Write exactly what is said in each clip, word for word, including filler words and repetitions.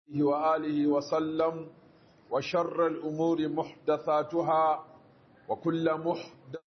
وآله وسلم وشر الأمور محدثاتها وكل محدثة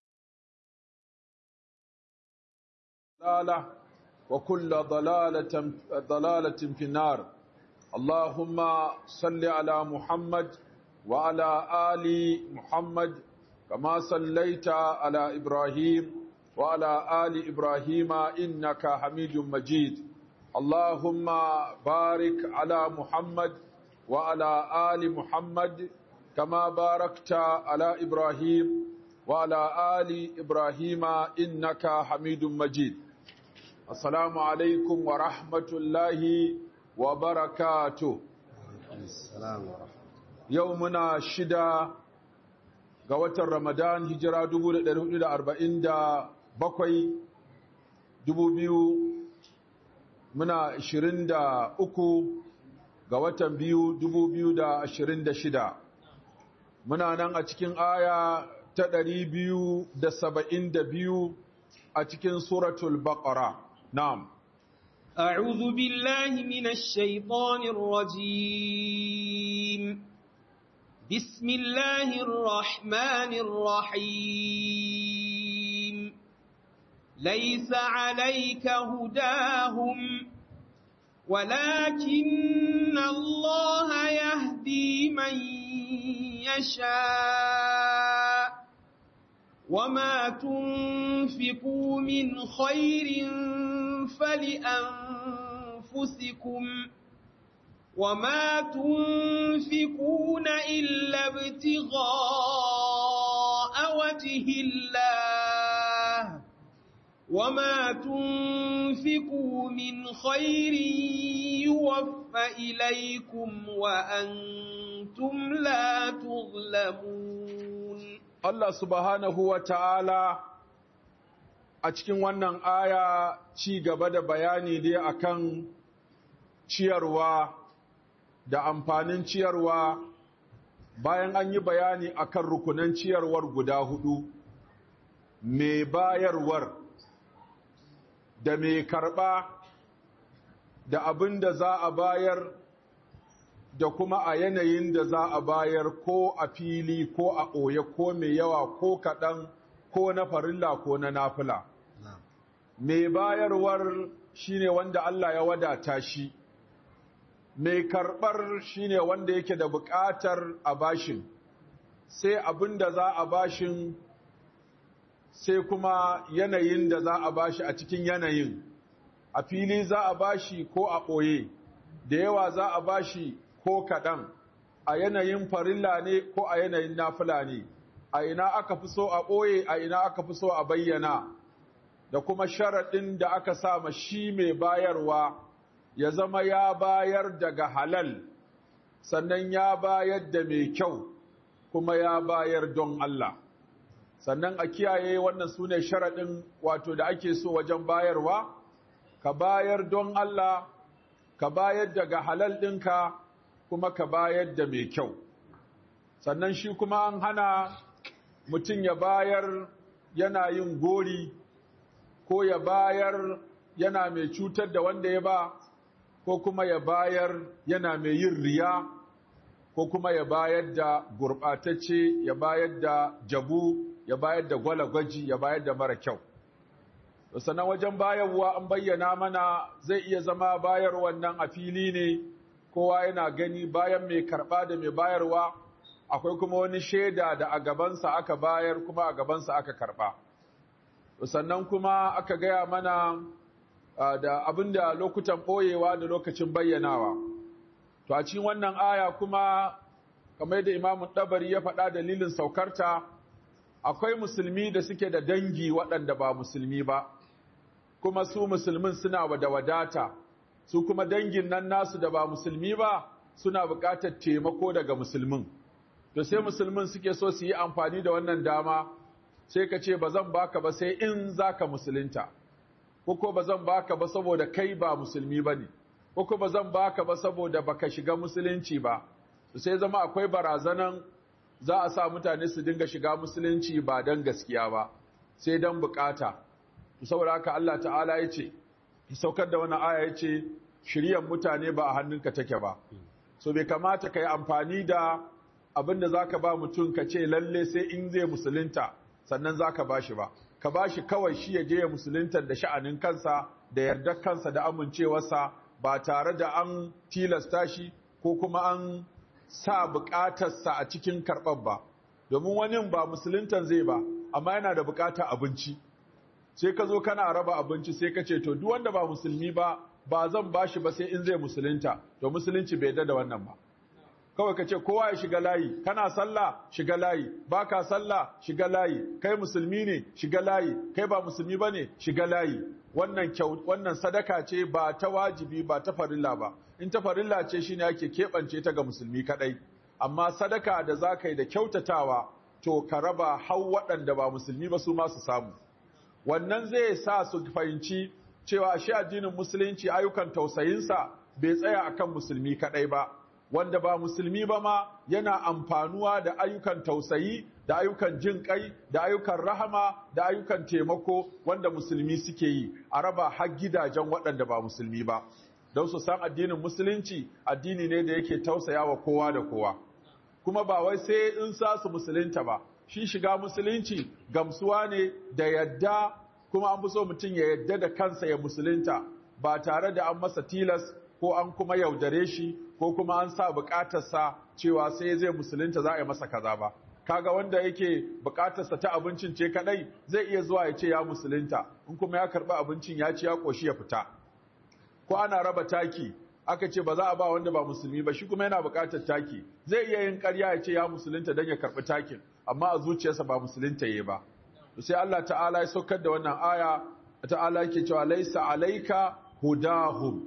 ضلالة وكل ضلالة ضلالة في النار. اللهم صل على محمد وعلى آل محمد كما صليت على إبراهيم وعلى آل إبراهيم إنك حميد مجيد. اللهم بارك على محمد وعلى آل محمد كما باركت على إبراهيم وعلى آل إبراهيم إنك حميد مجيد. السلام عليكم ورحمة الله وبركاته. السلام ورحمة يومنا شدا قوة رمضان هجرة دبو إلى أربعين دا بقوي دبو بيو muna ashirin da uku ga watan biyu dubu biyu da ashirin da shida muna nan a cikin aya ta ɗari biyu da saba'in da biyu a cikin suratul baqara. Na'am. أعوذ بالله من الشيطان الرجيم بسم الله الرحمن الرحيم ليس عليك هداهم ولكن الله يهدي من يشاء وما تنفقوا من خير فلأنفسكم وما تنفقون إلا ابتغاء وجه الله وما تنفقوا من خير يوفى إليكم وأنتم لا تظلمون. الله سبحانه وتعالى a cikin wannan aya ci gaba da bayani dai akan ciyarwa da amfanin ciyarwa bayan an yi bayani akan rukunan ciyarwar guda hudu, mai bayarwar da mai karɓa da abin da za a bayar da kuma a yanayin da za a bayar ko a fili ko a ɓoye ko mai yawa ko kaɗan ko na farilla ko na nafila. Mai bayarwar shine wanda Allah ya wadata shi, mai karɓar shine wanda yake da buƙatar a bashin, sai abin da za a bashin sai kuma yanayin da za a bashi a cikin yanayin, a fili za a bashi ko a ɓoye, da yawa za a bashi ko kaɗan, a yanayin farilla ne ko a yanayin nafila ne, a ina aka fi so a ɓoye, a ina aka fi so a bayyana, da kuma sharaɗin da aka sa ma shi mai bayarwa ya zama ya bayar daga halal, sannan ya bayar da mai kyau, kuma ya bayar don Allah. Sannan a kiyaye wannan su ne sharaɗin wato da ake so wajen bayarwa, ka bayar don Allah, ka bayar daga halal ɗinka, kuma ka bayar da mai kyau. Sannan shi kuma an hana mutum ya bayar yana yin gori, ko ya bayar yana mai cutar da wanda ya ba, ko kuma ya bayar yana mai yin riya, ko kuma ya bayar da gurɓatacce, ya bayar da jabu, ya bayar da gwalagwaji, ya bayar da mara kyau. Sannan wajen bayarwa an bayyana mana zai iya zama bayar wannan a fili ne, kowa yana gani bayan mai karɓa da mai bayarwa, akwai kuma wani shaida da a gabansa aka bayar kuma a gabansa aka karɓa. Sannan kuma aka gaya mana da abin da lokutan ɓoyewa da lokacin bayyanawa. To a cikin wannan aya kuma, kamar da Imamu Ɗabari ya faɗa dalilin saukarta, akwai musulmi da suke da dangi waɗanda ba musulmi ba, kuma su musulmin suna da wadata, su kuma dangin nan nasu da ba musulmi ba suna buƙatar taimako daga musulmin. To sai musulmin suke so su yi amfani da wannan dama, sai ka ce ba zan baka ba sai in zaka musulunta, ko ba zan baka ba saboda kai ba musulmi ba ne, ko ba zan baka ba saboda baka shiga musulunci ba. Sai zama akwai barazanan za a sa mutane su dinga shiga musulunci ba don gaskiya ba, sai don bukata. Saboda haka Allah ta'ala ya ce, saukar da wani aya ya ce, shiryan mutane ba a hannunka take ba, so bai kamata ka yi amfani da abin da za ka ba mutum ka ce lalle sai in zai musulunta sannan za ka ba shi ba, ka ba shi kawai shi ya je ya musulunta da sha'anin kansa da yardar kansa da amincewarsa ba tare da an tilasta shi ko kuma an sa bukatarsa a cikin karɓar ba, domin wani ba musuluntan zai ba amma yana da bukatar abinci, sai ka zo kana raba abinci sai ka ce to duk wanda ba musulmi ba ba zan ba shi ba sai in zai musulunta, to musulunci bai da wannan ba. Kawai ka ce kowa ya shiga layi, kana sallah shiga layi, baka sallah shiga layi, kai musulmi ne shiga layi, kai ba musulmi bane shiga layi. Wannan kyau wannan sadaka ce ba ta wajibi ba ta farilla ba. In ta farilla ce shine ake keɓance ta ga musulmi kadai. Amma sadaka da zaka yi da kyautatawa to ka raba hau waɗanda ba musulmi ba su ma su samu. Wannan zai sa su fahimci cewa shi addinin musulunci ayyukan tausayinsa bai tsaya akan musulmi kadai ba. Wanda ba musulmi ba ma yana amfanuwa da ayyukan tausayi, da ayyukan jin kai, da ayyukan rahama, da ayyukan taimako wanda musulmi suke yi, a raba har gidajen waɗanda ba musulmi ba. Don su san addinin musulunci addini ne da yake tausaya wa kowa da kowa. Kuma ba wai sai in sa su musulunta ba, shi shiga musulunci gamsuwa ne da yadda, kuma an fi so mutum ya yadda da kansa ya musulunta ba tare da an masa tilas ko an kuma yaudare shi ko kuma an sa bukatarsa cewa sai zai musulunta za a yi masa kaza ba. Kaga wanda yake bukatarsa ta abincin ce kadai zai iya zuwa ya ce ya musulunta, in kuma ya karba abincin ya ci ya koshi ya fita. Ko ana raba taki aka ce ba za a ba wanda ba musulmi ba, shi kuma yana bukatar taki, zai iya yin ƙarya ya ce ya musulunta don ya karbi takin, amma a zuciyarsa ba musulunta yayi ba. Sai Allah ta'ala ya saukar da wannan aya, ta'ala yake cewa laisa alaika hudahum,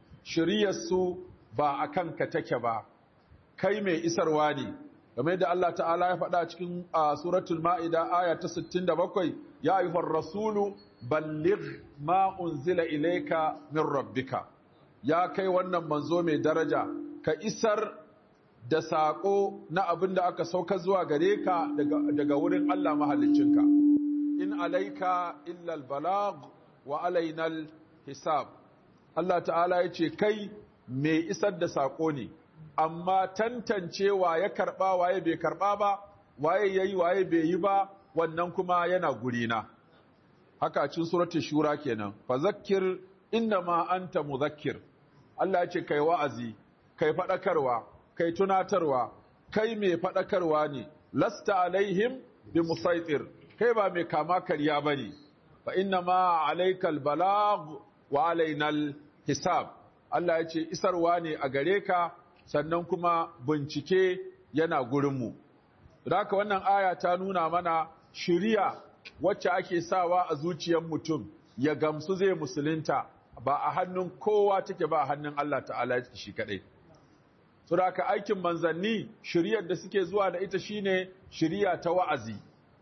shiriyarsu ba a kanka take ba, kai mai isarwa ne, game da Allah ta'ala ya faɗa cikin suratul ma'ida aya ta sittin da bakwai, ya ayyuhar rasulu balligh ma unzila ilayka min rabbika, ya kai wannan manzo mai daraja ka isar da saƙo na abin da aka sauka zuwa gare ka daga wurin Allah mahaliccinka. In alaika illa albalagh wa alainal hisab. Allah ta'ala ya ce kai mai isar da saƙo ne, amma tantancewa ya karɓa waye bai karɓa ba, waye yayi waye bai yi ba, wannan kuma yana gurina. Haka cikin suratul shura kenan, fa zakkir innama anta mudhakkir. Allah ya ce kai wa'azi, kai faɗakarwa, kai tunatarwa, kai mai faɗakarwa ne, lasta alaihim bi musaitir, kai ba mai kama karya bane, fa innama alaikal balagh wa alainal hisab. Allah ya ce isarwa ne a gare ka, sannan kuma bincike yana gurinmu. Haka wannan aya ta nuna mana shiriya wacce ake sawa a zuciyar mutum ya gamsu zai musulunta ba a hannun kowa take ba, a hannun Allah ta'ala shi kadai. Saboda aikin manzanni shiriyar da suke zuwa da ita shine shiriya ta wa'azi,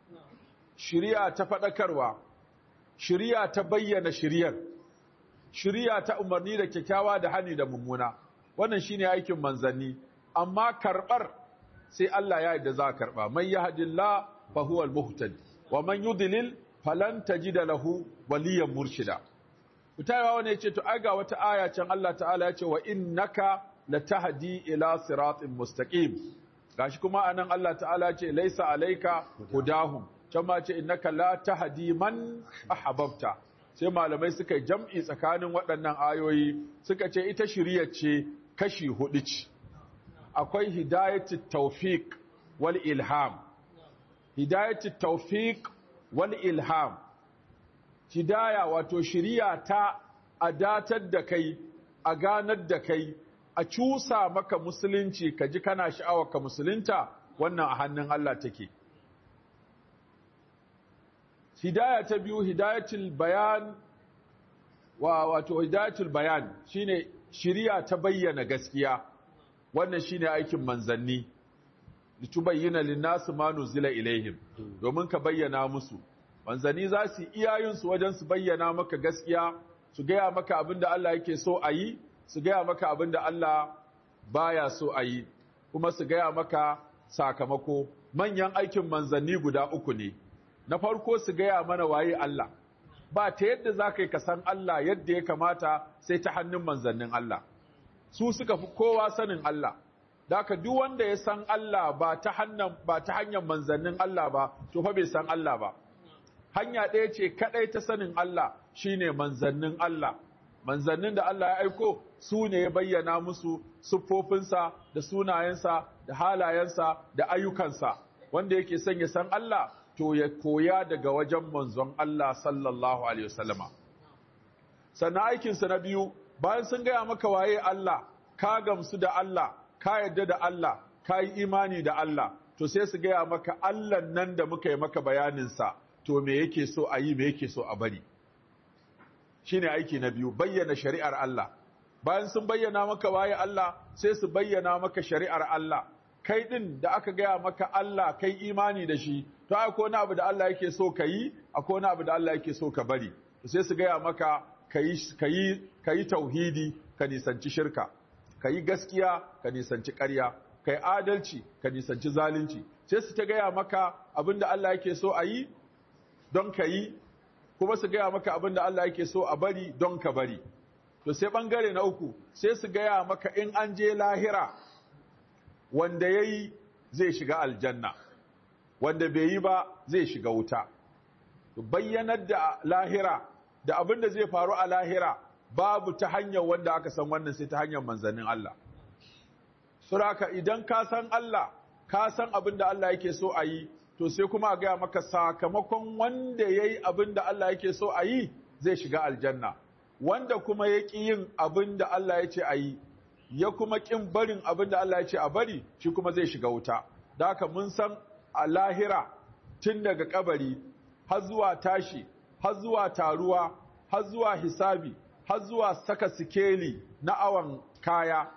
shiriya ta faɗakarwa, shiriya ta bayyana shiriyar, shiriya ta umarni da kyakkyawa da hani da mummuna. Wannan shine aikin manzanni, amma karɓar sai Allah ya yarda za a karɓa. Man yahdillah fa huwa al-muhtadi wa man yudlil falan tajida lahu waliyan murshida. Mutawa wani yace to ai ga wata aya can Allah ta'ala yace wa innaka latahdi ila siratin mustaqim. Gashi kuma anan Allah ta'ala yace laisa alayka hudahum. Can ma ce innaka la tahdi man ahbabta. Sai malamai suka yi jam'i tsakanin waɗannan ayoyi suka ce ita shiriyar ce kashi hudu ce. Akwai hidayatut tawfiq wal ilham. Hidayatut tawfiq wal ilham. Hidaya wato shiriya ta a datar da kai, a ganar da kai, a cusa maka musulunci ka ji kana sha'awar ka musulunta, wannan a hannun Allah take. Hidaya ta biyu hidayatul bayan wa wato hidayatul bayan shine shiriya ta bayyana gaskiya. Wannan shine aikin manzanni. Litubayyana lin-nasi ma nuzila ilaihim, domin ka bayyana musu. Manzanni za su iyayen su wajen su bayyana maka gaskiya, su gaya maka abinda Allah yake so a yi, su gaya maka abinda Allah baya so a yi, kuma su gaya maka sakamako. Manyan aikin manzanni guda uku ne. Na farko su gaya mana waye Allah, ba ta yadda za ka yi ka san Allah yadda ya kamata sai ta hannun manzannin Allah. Su suka fi kowa sanin Allah, Daka duk wanda ya san Allah ba ta hanyar ba ta hanyar manzannin Allah ba to fa bai san Allah ba. Hanya ɗaya ce kadai ta sanin Allah shine manzannin Allah. Manzannin da Allah ya aiko su ne ya bayyana musu siffofinsa da sunayensa da halayensa da ayyukansa. Wanda yake son ya san Allah to ya koya daga wajen manzon Allah sallallahu alaihi wasallama. Sannan aikinsa na biyu, bayan sun gaya maka waye Allah, ka gamsu da Allah, ka yadda da Allah, ka yi imani da Allah, to sai su gaya maka Allah nan da muka yi maka bayaninsa, to me yake so a yi, me yake so a bari. Shi ne aiki na biyu, bayyana shari'ar Allah. Bayan sun bayyana maka waye Allah, sai su bayyana maka shari'ar Allah. Kai ɗin da aka gaya maka Allah, kai imani da shi, to akwai wani abu da Allah yake so ka yi, akwai wani abu da Allah yake so ka bari. To sai su gaya maka ka yi tauhidi, ka nisanci shirka. Ka yi gaskiya, ka nisanci ƙarya, ka yi adalci, ka nisanci zalunci. Sai su ta gaya maka abin da Allah yake so a yi don ka yi, kuma su gaya maka abin da Allah yake so a bari don ka bari. To sai ɓangare na uku, sai su gaya maka in an je lahira, wanda ya yi zai shiga aljanna, wanda bai yi ba zai shiga wuta. Bayyanar da lahira, da abin da zai faru a lahira, babu ta hanyar wanda aka san wannan sai ta hanyar manzannin Allah. Suraka idan ka san Allah, ka san abin da Allah yake so a yi, to sai kuma a gaya maka sakamakon wanda ya yi abin da Allah yake so a yi zai shiga aljanna. Wanda kuma ya ƙi yin abin da Allah ya ce a yi, ya kuma ƙin barin abin da Allah ya ce a bari, shi kuma zai shiga wuta. Da haka mun san a lahira tun daga kabari, har zuwa tashi, har zuwa taruwa, har zuwa hisabi, har zuwa saka sikeli na awon kaya,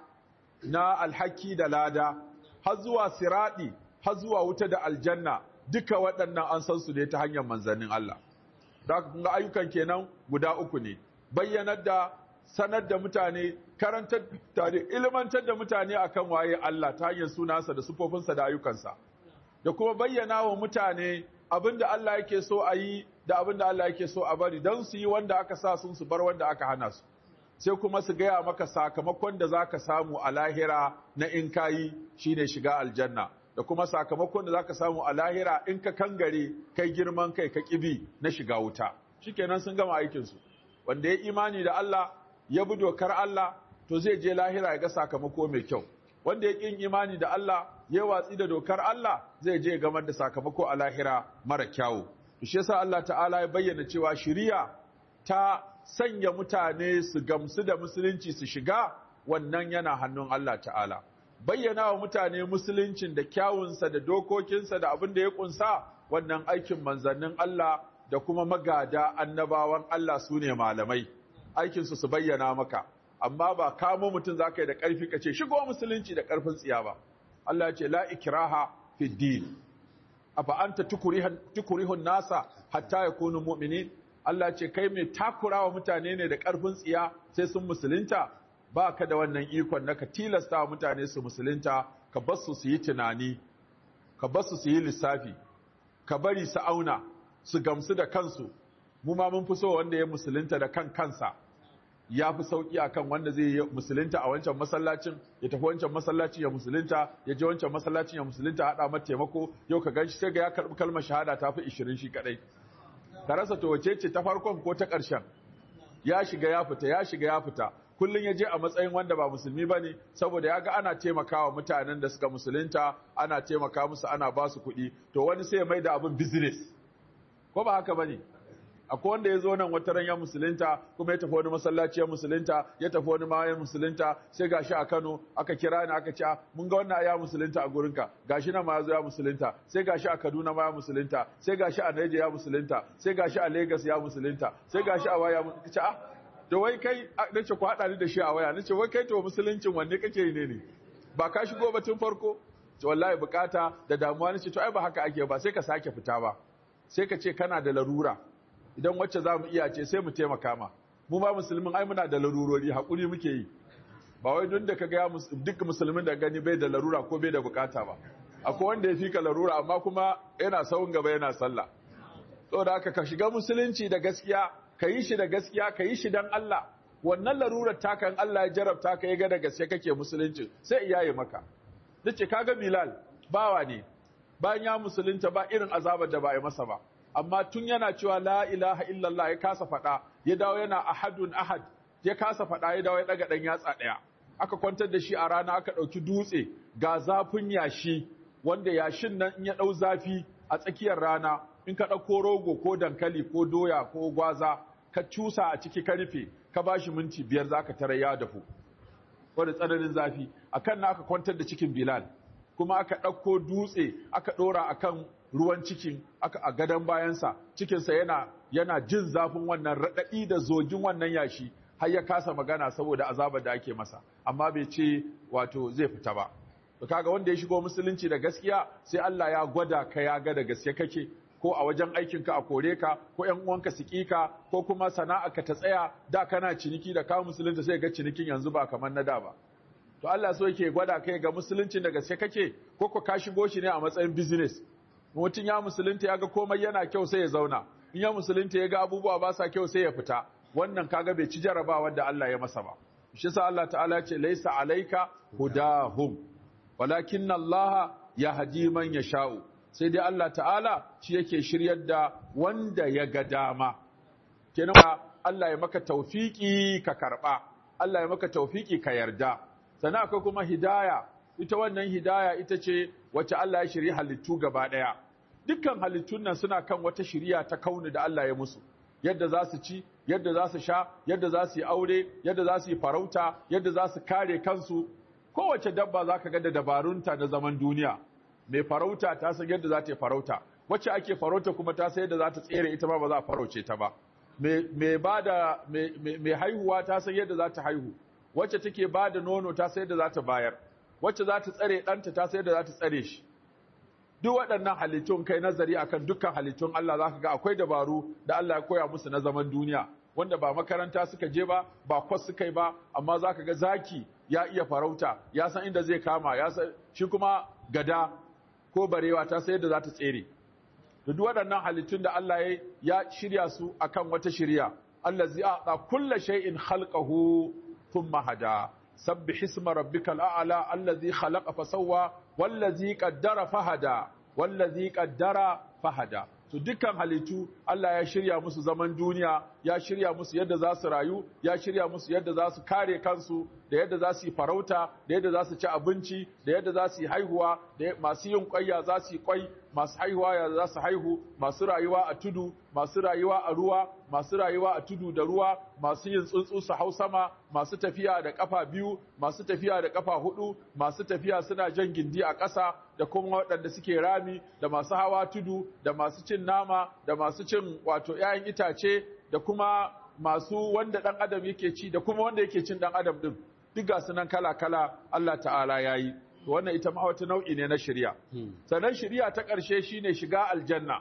na alhaki da lada, har zuwa siradi, har zuwa wuta da aljanna, duka waɗannan an san su ne ta hanyar manzannin Allah. Da haka kun ga ayyukan kenan guda uku ne, bayyanar da sanar da mutane, karantar da ilmantar da mutane akan waye Allah ta hanyar sunansa da sufofinsa da ayyukansa, da kuma bayyana wa mutane abin da Allah yake so a yi da abin da Allah yake so a bari don su yi wanda aka sa sun su bar wanda aka hana su. Sai kuma su gaya maka sakamakon da za ka samu a lahira na in ka yi shi ne shiga aljanna, da kuma sakamakon da za ka samu a lahira in ka kangare kai girman kai ka ƙibi na shiga wuta. Shikenan sun gama aikinsu. Wanda ya imani da Allah ya bi dokar Allah to zai je lahira ya ga sakamako mai kyau. Wanda ya ƙin imani da Allah ya watsi da dokar Allah zai je gamar da sakamako a lahira mara kyawu. Shi yasa Allah ta'ala ya bayyana cewa shiriya ta sanya mutane su gamsu da musulunci su shiga, wannan yana hannun Allah ta'ala. Bayyana wa mutane musuluncin da kyawunsa da dokokinsa da abin da ya kunsa, wannan aikin manzannin Allah da kuma magada annabawan Allah su ne malamai. Aikinsu su bayyana maka, amma ba kamo mutum za ka yi da ƙarfi ka ce shigo musulunci da ƙarfin tsiya ba. Allah ya ce la ikraha fi din. Afa anta tukurihun nasa hatta yakunu mu'minin. Allah ya ce kai mai takurawa mutane ne da ƙarfin tsiya sai sun musulunta, ba ka da wannan ikon na ka tilasta wa mutane su musulunta, ka bar su su yi tunani, ka bar su su yi lissafi, ka bari su auna, su gamsu da kansu. Mu ma mun fi so wanda ya musulunta da kan kansa, ya fi sauƙi a kan wanda zai yi musulunta a wancan masallacin, ya tafi wancan masallacin ya musulunta, ya je wancan masallacin ya musulunta, haɗa mata taimako, yau ka gan shi sai ga ya karɓi kalmar shahada ta fi ishirin shi kaɗai. Ka rasa to wace ce ta farkon ko ta ƙarshen? Ya shiga ya fita, ya shiga ya fita. Kullum ya je a matsayin wanda ba musulmi ba ne, saboda ya ga ana taimakawa mutanen da suka musulunta, ana taimaka musu, ana ba su kuɗi, to wani sai ya mai da abin business. Ko ba haka ba ne? Akwai wanda ya zo nan wata ran ya musulunta, kuma ya tafi wani masallaci ya musulunta, ya tafi wani ma ya musulunta, sai gashi a Kano aka kira ni aka ce mun ga wannan ya musulunta a gurinka, gashi nan ma ya zo ya musulunta, sai gashi a Kaduna ma ya musulunta, sai gashi a Niger ya musulunta, sai gashi a Lagos ya musulunta, sai gashi a waya mun ce ah to wai kai nace ku hada ni da shi a waya, nace wai kai to musuluncin wanne kake yi ne ne? Ba ka shigo ba tun farko? To wallahi bukata da damuwa nace to ai ba haka ake ba, sai ka sake fita ba. Sai ka ce kana da larura. Idan wacce za mu iya ce sai mu taimaka ma. Mu ba musulmin ai muna da larurori, haƙuri muke yi. Ba wai don da ka ga duk musulmin da gani bai da larura ko bai da bukata ba. Akwai wanda ya fi ka larura amma kuma yana sawun gaba yana sallah. Saboda haka ka shiga musulunci da gaskiya, ka yi shi da gaskiya, ka yi shi dan Allah. Wannan larurar taka in Allah ya jarabta ka ya ga da gaske kake musulunci sai iyaye maka. nace kaga Bilal bawa ne bayan ya musulunta ba irin azabar da ba a yi masa ba amma tun yana cewa la ilaha illallah ya kasa faɗa ya dawo yana ahadun ahad ya kasa faɗa ya dawo ya ɗaga ɗan yatsa ɗaya aka kwantar da shi a rana aka ɗauki dutse ga zafin yashi wanda yashin nan in ya ɗau zafi a tsakiyar rana in ka ɗauko rogo ko dankali ko doya ko gwaza ka cusa a ciki ka rufe ka ba shi minti biyar za ka tara ya dafu wanda tsananin zafi akan na aka kwantar da cikin Bilal kuma aka ɗauko dutse aka ɗora akan ruwan cikin aka a gadon bayansa cikinsa yana yana jin zafin wannan raɗaɗi da zogin wannan yashi har ya kasa magana saboda azabar da ake masa amma bai ce wato zai fita ba to kaga wanda ya shigo musulunci da gaskiya sai Allah ya gwada ka ya ga da gaske kake ko a wajen aikin ka a kore ka ko ƴan uwanka su ka ko kuma sana'arka ta tsaya da kana ciniki da ka musulunta sai ga cinikin yanzu ba kamar na da ba to Allah so yake gwada kai ga musuluncin da gaske kake ko ko ka shigo shi ne a matsayin business mutum ya musulunta ya ga komai yana kyau sai ya zauna in ya musulunta ya ga abubuwa ba sa kyau sai ya fita wannan kaga bai ci jarabawa da Allah ya masa ba shi yasa Allah ta'ala ya ce laisa alayka hudahum walakinna Allah yahdi man yasha'u sai dai Allah ta'ala shi yake shiryar da wanda ya ga dama kenan Allah ya maka tawfiki ka karba Allah ya maka tawfiki ka yarda sannan akwai kuma hidaya ita wannan hidaya ita ce wacce Allah ya shirya halittu gaba daya dukkan halittun nan suna kan wata shiriya ta kauni da Allah ya musu yadda za su ci yadda za su sha yadda za su yi aure yadda za su yi farauta yadda za su kare kansu kowace dabba za ka ga da dabarunta na zaman duniya mai farauta ta san yadda za ta yi farauta wacce ake farauta kuma ta san yadda za ta tsere ita ma ba za a farauce ta ba mai bada mai haihuwa ta san yadda za ta haihu wacce take bada nono ta san yadda za ta bayar wacce za ta tsare ɗanta ta san yadda za ta tsare shi duk waɗannan halittun kai nazari akan dukkan halittun Allah zaka ga akwai dabaru da Allah ya koya musu na zaman duniya wanda ba makaranta suka je ba ba kwas suka yi ba amma zaka ga zaki ya iya farauta ya san inda zai kama ya san shi kuma gada ko barewa ta san yadda za ta tsere da duk waɗannan halittun da Allah ya shirya su akan wata shirya allazi a'ta kulli shay'in khalqahu thumma hada sabbih isma rabbikal a'la allazi khalaqa fasawwa wallazi qaddara fahada wallazi qaddara fahada to dukkan halittu Allah ya shirya musu zaman duniya ya shirya musu yadda za su rayu ya shirya musu yadda za su kare kansu da yadda za su yi farauta da yadda za su ci abinci da yadda za su yi haihuwa da masu yin kwai za su yi kwai masu haihuwa ya za su haihu masu rayuwa a tudu masu rayuwa a ruwa masu rayuwa a tudu da ruwa masu yin tsuntsu su hau sama masu tafiya da kafa biyu masu tafiya da kafa hudu masu tafiya suna jan gindi a ƙasa da kuma waɗanda suke rami da masu hawa tudu da masu cin nama da masu cin wato 'ya'yan itace da kuma masu wanda ɗan adam yake ci da kuma wanda yake cin ɗan adam ɗin duk ga sunan kala-kala Allah ta'ala ya yi wannan ita ma wata nau'i ne na shari'a sannan shari'a ta ƙarshe shine shiga aljanna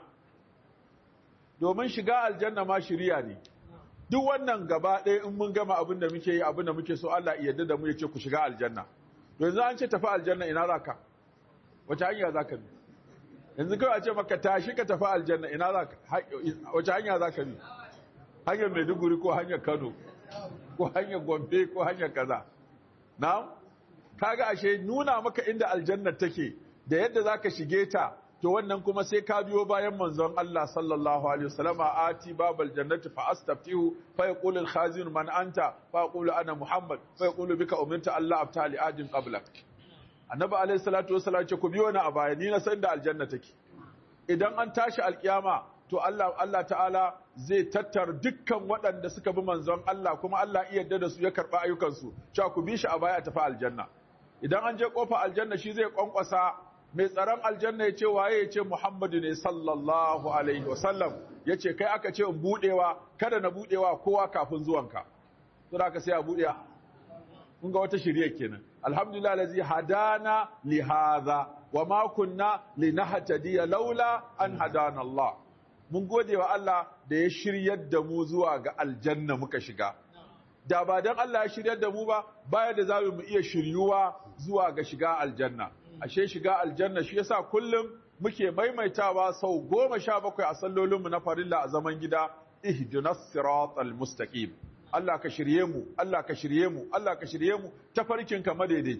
domin shiga aljanna ma shari'a ne duk wannan gaba ɗaya in mun gama abin da muke yi abin da muke so Allah ya yarda da mu ya ce ku shiga aljanna to yanzu an ce tafi aljanna ina zaka wace hanya zaka bi yanzu kawai a ce maka tashi ka tafi aljanna ina zaka wace hanya zaka bi hanyar Maiduguri ko hanyar Kano ko hanyar Gombe ko hanyar kaza na'am kaga ashe nuna maka inda aljanna take da yadda zaka shige ta to wannan kuma sai ka biyo bayan manzon Allah sallallahu alaihi wasallam ati babal jannati fa astaftihu fa yaqulu al khazin man anta fa yaqulu ana muhammad fa yaqulu bika umirta Allah abta li adin qablak annabi alaihi salatu wasallam ce ku biyo ni a baya ni na san da aljanna take idan an tashi alkiyama to Allah Allah ta'ala zai tattar dukkan waɗanda suka bi manzon Allah kuma Allah iya yarda da su ya karba ayyukansu cewa ku bi shi a baya a tafi aljanna idan an je kofa aljanna shi zai kwankwasa mai tsaron aljanna ya ce waye ya ce Muhammadu ne sallallahu alaihi wasallam ya ce kai aka ce in budewa kada na budewa kowa kafin zuwanka to da aka sai a buɗe kun ga wata shirye kenan alhamdulillah allazi hadana li hadha wa ma kunna linahtadiya laula an hadana Allah mun gode wa Allah da ya shiryar da mu zuwa ga aljanna muka shiga da ba dan Allah ya shiryar da mu ba baya da zamu mu iya shiryuwa zuwa ga shiga aljanna ashe shiga aljanna shi yasa kullum muke maimaitawa sau goma sha bakwai a sallolinmu na farilla a zaman gida ihdinas siratal mustaqim Allah ka shirye mu Allah ka shirye mu Allah ka shirye mu tafarkin ka madaidaici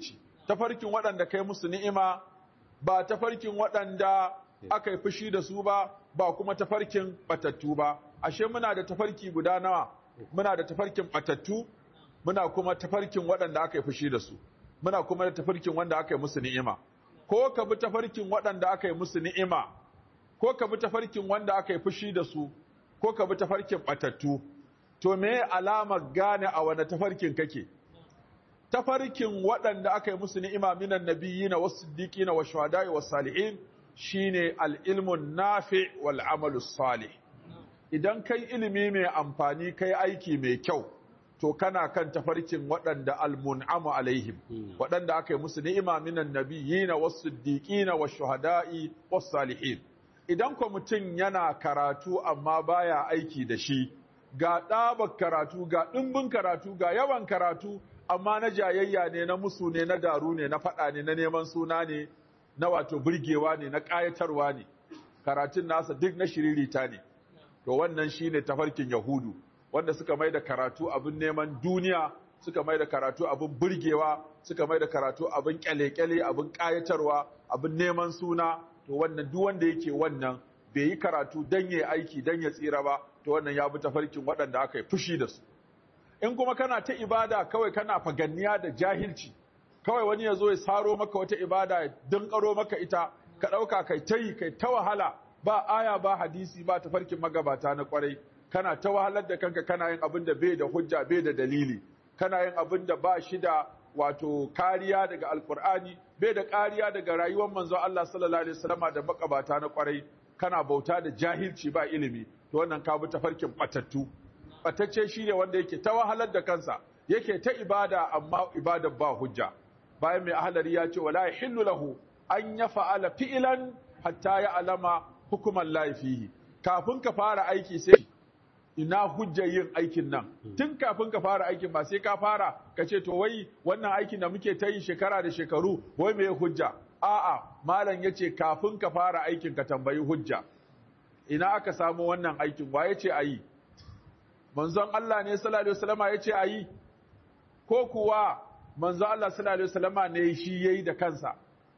tafarkin waɗanda kai musu ni'ima ba tafarkin waɗanda aka yi fushi da su ba ba kuma tafarkin batattu ba ashe muna da tafarki guda nawa muna da tafarkin batattu muna kuma tafarkin waɗanda aka yi fushi da su muna kuma da tafarkin wanda aka yi musu ni'ima ko ka bi tafarkin waɗanda aka yi musu ni'ima ko ka bi tafarkin wanda aka yi fushi da su ko ka bi tafarkin batattu to me alamar gane a wani tafarkin kake tafarkin waɗanda aka yi musu ni'ima minan nabiyina was-siddiqina wash-shuhada'i was-salihin shine al-ilmun nafi' wal amalu salih idan kai ilimi mai amfani kai aiki mai kyau to kana kan tafarkin waɗanda al-mun'amu alaihim waɗanda aka yi musu ni'ima minan nabiyina was-siddiqina wash-shuhada'i was-salihin idan ko mutum yana karatu amma baya aiki da shi ga ɗabar karatu ga ɗimbin karatu ga yawan karatu amma na jayayya ne na musu ne na daru ne na faɗa ne na neman suna ne na wato burgewa ne na ƙayatarwa ne karatun nasa duk na shiririta ne to wannan shine tafarkin yahudu wanda suka mai da karatu abin neman duniya suka mai da karatu abin burgewa suka mai da karatu abin kyale-kyale abin ƙayatarwa abin neman suna to wannan duk wanda yake wannan bai yi karatu dan yayi aiki dan ya tsira ba to wannan ya bi tafarkin waɗanda aka yi fushi da su in kuma kana ta ibada kawai kana faganniya da jahilci kawai wani ya zo ya saro maka wata ibada ya dinkaro maka ita ka ɗauka kai ta yi kai ta wahala ba aya ba hadisi ba tafarkin magabata na kwarai kana ta wahalar da kanka kana yin abin da bai da hujja bai da dalili kana yin abin da ba shi da wato kariya daga alkur'ani bai da kariya daga rayuwar manzo Allah sallallahu alaihi wasallama da makabata na kwarai kana bauta da jahilci ba ilimi to wannan ka bi tafarkin batattu batacce shine wanda yake ta wahalar da kansa yake ta ibada amma ibadar ba hujja bayan mai ahlari ya ce wala yahillu lahu an yaf'ala fi'lan hatta ya'lama hukuman lahi fihi kafin ka fara aiki sai ina hujjar yin aikin nan tun kafin ka fara aikin ba sai ka fara ka ce to wai wannan aikin da muke ta yi shekara da shekaru wai me hujja a'a malam yace kafin ka fara aikin ka tambayi hujja ina aka samu wannan aikin wa yace ayi manzon Allah ne sallallahu alaihi wasallama yace ayi ko kuwa manzon Allah sallallahu alaihi wasallama ne shi yayi da kansa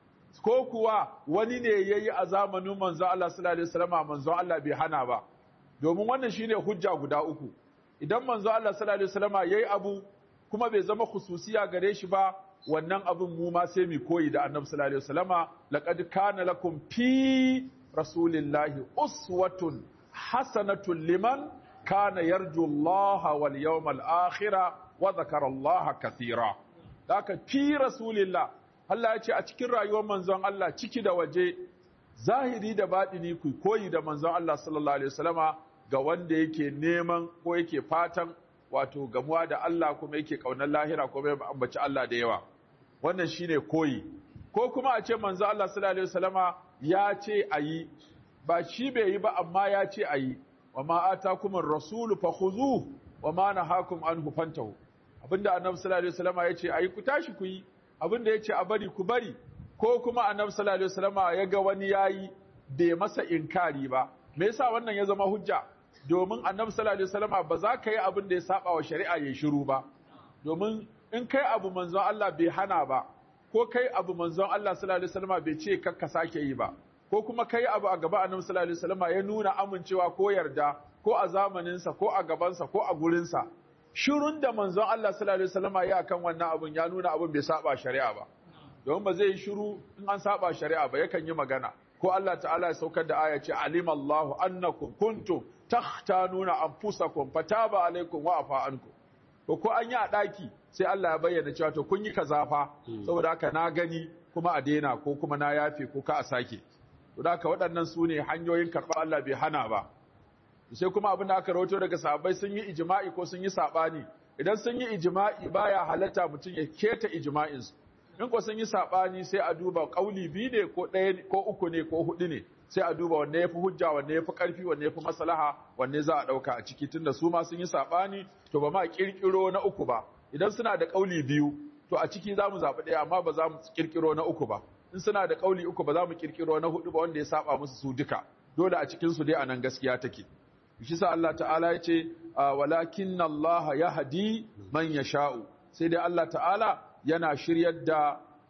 ko kuwa wani ne yayi a zamanin manzon Allah sallallahu alaihi wasallama manzon Allah bai hana ba domin wannan shine hujja guda uku idan manzo Allah sallallahu alaihi wasallama yayi abu kuma bai zama khususiya gare shi ba wannan abin mu ma sai mu koyi da Annabi sallallahu alaihi wasallama laqad kana lakum fi rasulillahi uswatun hasanatun liman kana yarju Allah wal yawmal akhir wa dhakara Allah kathira haka fi rasulillah Allah ya ce a cikin rayuwar manzon Allah ciki da waje zahiri da baɗini ku koyi da manzon Allah sallallahu alaihi wasallama ga wanda yake neman ko yake fatan wato gamuwa da Allah kuma yake kaunar lahira kuma ya ambaci Allah da yawa wannan shine koyi ko kuma a ce manzon Allah sallallahu alaihi wasallama ya ce ayi ba shi bai yi ba amma ya ce ayi wa ma atakumur rasulu fakhuzuhu wa ma nahakum anhu fantahu abinda annabi sallallahu alaihi wasallama ya ce ayi ku tashi ku yi abinda ya ce a bari ku bari ko kuma annabi sallallahu alaihi wasallama ya ga wani yayi bai masa inkari ba me yasa wannan ya zama hujja domin annabi sallallahu alaihi wasallama ba za ka yi abin da ya saba wa shari'a ya shiru ba domin in kai abu manzon Allah bai hana ba ko kai abu manzon Allah sallallahu alaihi wasallama bai ce kakka sake yi ba ko kuma kai abu a gaba annabi sallallahu alaihi wasallama ya nuna amincewa ko yarda ko a zamanin sa ko a gaban sa ko a gurin sa shirun da manzon Allah sallallahu alaihi wasallama ya kan wannan abun ya nuna abun bai saba shari'a ba domin ba zai yi shiru in an saba shari'a ba yakan yi magana ko Allah ta'ala ya saukar da aya ce alimallahu annakum kuntum takhtanuna anfusakum fataba alaikum wa afa ankum to ko an yi a daki sai Allah ya bayyana cewa to kun yi kaza fa saboda haka na gani kuma a daina ko kuma na yafe ko ka a sake to da haka waɗannan su ne hanyoyin karɓar Allah bai hana ba sai kuma abin da aka rawaito daga sahabbai sun yi ijma'i ko sun yi sabani idan sun yi ijma'i baya halatta mutum ya keta ijma'insu in ko sun yi sabani sai a duba kauli biyu ne ko ɗaya ko uku ne ko hudu ne sai a duba wanne yafi hujja wanne yafi karfi wanne yafi maslaha wanne za a dauka a ciki tunda su ma sun yi sabani to ba ma kirkiro na uku ba idan suna da kauli biyu to a ciki za mu zaɓi ɗaya amma ba za mu kirkiro na uku ba in suna da kauli uku ba za mu kirkiro na hudu ba wanda ya saba musu su duka dole a cikin su dai anan gaskiya take shi sa Allah ta'ala ya ce walakinna Allah yahdi man yasha'u sai dai Allah ta'ala yana shiryar da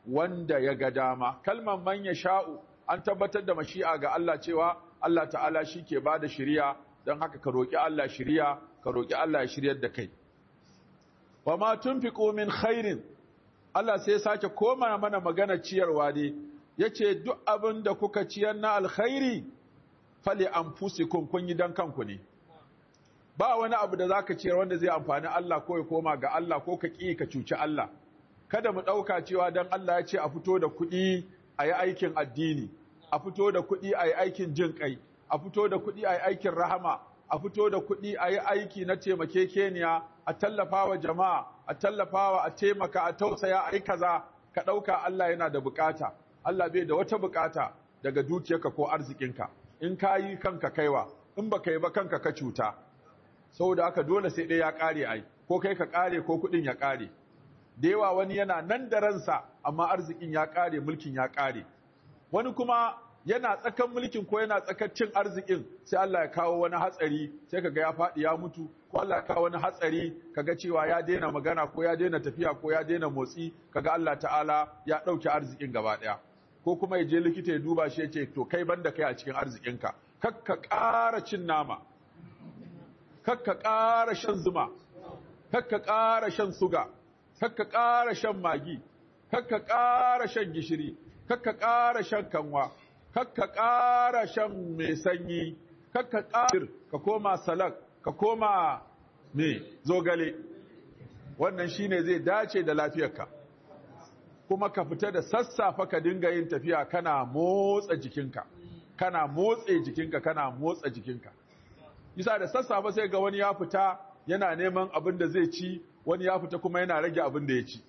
wanda ya ga dama. Kalmar man yasha'u an tabbatar da mashi'a ga Allah cewa Allah ta'ala shi ke ba da shiriya, don haka ka roƙi Allah shiriya, ka roƙi Allah ya shiryar da kai. Wa ma tunfiqu min khairin, Allah sai ya sake koma mana magana ciyarwa ne, yace duk abin da kuka ciyar na alkhairi fali anfusikum, kun yi dan kanku ne. Ba wani abu da zaka ciyar wanda zai amfani Allah ko ya koma ga Allah ko ka ƙi ka cuci Allah. Kada mu ɗauka cewa dan Allah ya ce a fito da kuɗi a yi aikin addini, a fito da kuɗi a yi aikin jin ƙai, a fito da kuɗi a yi aikin rahama, a fito da kuɗi a yi aiki na taimakekeniya, a tallafa wa jama'a, a tallafa wa a taimaka, a tausaya, a yi kaza, ka ɗauka Allah yana da bukata. Allah bai da wata bukata daga dukiyarka ko arzikinka. In ka yi kanka kaiwa, in ba ka yi ba kanka ka cuta. Saboda haka dole sai ɗaya ya ƙare ai, ko kai ka ƙare ko kuɗin ya ƙare. Da yawa wani yana nan da ransa amma arzikin ya ƙare, mulkin ya ƙare. Wani kuma yana tsakan mulkin ko yana tsakan cin arzikin sai Allah ya kawo wani hatsari sai kaga ya faɗi ya mutu, ko Allah ya kawo wani hatsari kaga cewa ya daina magana ko ya daina tafiya ko ya daina motsi, kaga Allah ta'ala ya ɗauki arzikin gaba ɗaya. Ko kuma ya je likita ya duba shi ya ce to kai banda kai a cikin arzikinka, kakka ƙara cin nama, kakka ƙara shan zuma, kakka ƙara shan suga, kakka ƙara shan magi, kakka ƙara shan gishiri, kakka ƙara shan kanwa, kakka ƙara shan mai sanyi, kakka ƙara ka koma salak, ka koma me zogale. Wannan shine zai dace da lafiyarka. Kuma ka fita da sassafe ka dinga yin tafiya kana motsa jikinka, kana motsa jikinka, kana motsa jikinka. Yasa da sassafe sai ga wani ya fita yana neman abin da zai ci, wani ya fita kuma yana rage abin da ya ci.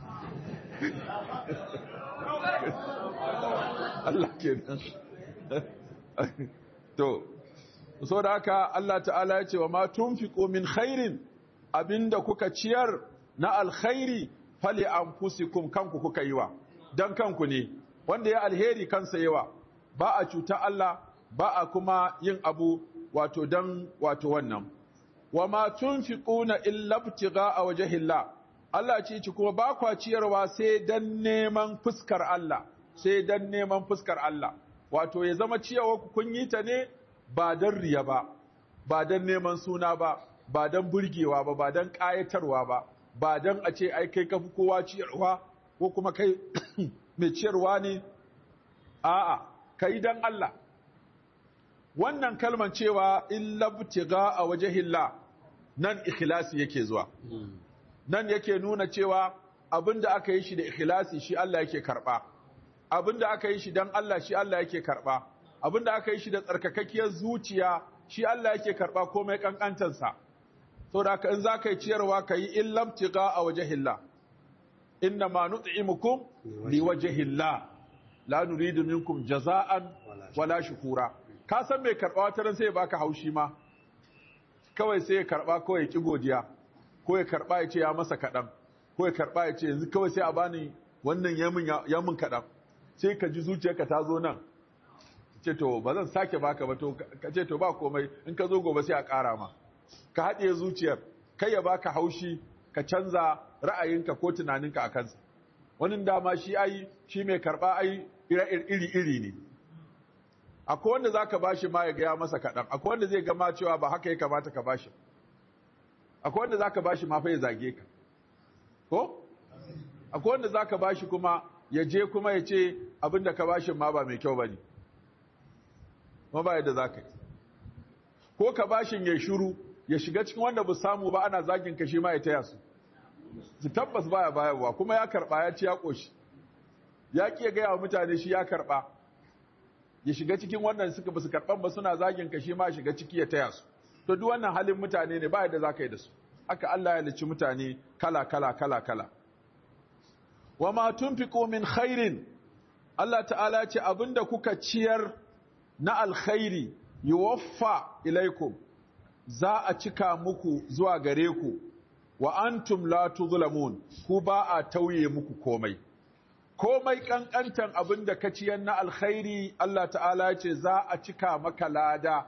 Allah kenan. To, so da haka Allah ta'ala ya ce wa ma tunfiqu min khairin, abinda kuka ciyar na alkhairi fali anfusikum, kanku kuka yi wa, dan kanku ne. Wanda ya alheri kansa yawa, ba a cuta Allah, ba a kuma yin abu wato dan wato wannan. Wa ma tunfiquna illa ibtigha'a wajhillah, Allah ce ci kuma ba kwa ciyarwa sai dan neman fuskar Allah, sai dan neman fuskar Allah. Wato ya zama ciyawa ku kun yi ta ne ba dan riya ba, ba dan neman suna ba, ba dan burgewa ba, ba dan ƙayatarwa ba, ba dan a ce ai kai kafi kowa ciyarwa ko kuma kai mai ciyarwa ne. A'a, kai dan Allah. Wannan kalman cewa illa ibtigha'a wajhillah, nan ikhlasi yake zuwa. Nan yake nuna cewa abinda aka yi shi da ikhlasi shi Allah yake karba, abinda aka yi shi dan Allah shi Allah yake karba, abinda aka yi shi da tsarkakakkiyar zuciya shi Allah yake karba komai kankantansa. Saboda haka in zaka yi ciyarwa kai illa ibtigha'a wajhillah, inna ma nut'imukum liwajhillah la nuridu minkum jaza'an wala shukura. Ka san mai karba wata ran sai ya baka haushi ma, kawai sai ya karba kawai ya ki godiya, ko ya karba ya ce ya masa kaɗan, ko ya karba ya ce yanzu kawai sai a bani wannan yamin kaɗan, sai ka ji zuciyarka ta zo nan, ce to ba zan sake baka ba, to ka ce to ba komai, in ka zo gobe sai a ƙara ma. Ka haɗe zuciyar, kai ya baka haushi, ka canza ra'ayinka ko tunaninka a kansa. Wani dama shi ai shi mai karba ai iri-iri ne. Akwai wanda za ka bashi ma ya gaya masa kaɗan, akwai wanda zai gama cewa ba haka ya kamata ka bashi, akwai wanda za ka bashi ma fa ya zage ka, ko? Akwai wanda za ka bashi kuma ya je kuma ya ce abin da ka bashi ma ba mai kyau ba ne, ma ba yadda za ka yi. Ko ka bashin ya shuru, ya shiga cikin wanda ba samu ba ana zagin ka shi ma ya taya su. Su tabbas baya bayarwa, kuma ya karɓa ya ci ya ƙoshi, ya ƙi ya gaya wa mutane shi ya karɓa, ya shiga cikin wannan suka basu karban ba suna zagin ka shi ma shiga ciki ya taya su. To duk wannan halin mutane ne ba yadda zaka yi da su. Haka Allah ya lici mutane kala kala kala kala. Wa ma tunfiqu min khairin, Allah ta'ala ce abinda kuka ciyar na alkhairi yuwaffa ilaikum, za a cika muku zuwa gare ku, wa antum la tuzlamun, ku ba a tauye muku komai. Komai ƙanƙantan abin da ka ciyar na alkhairi, Allah ta'ala ce za a cika maka lada,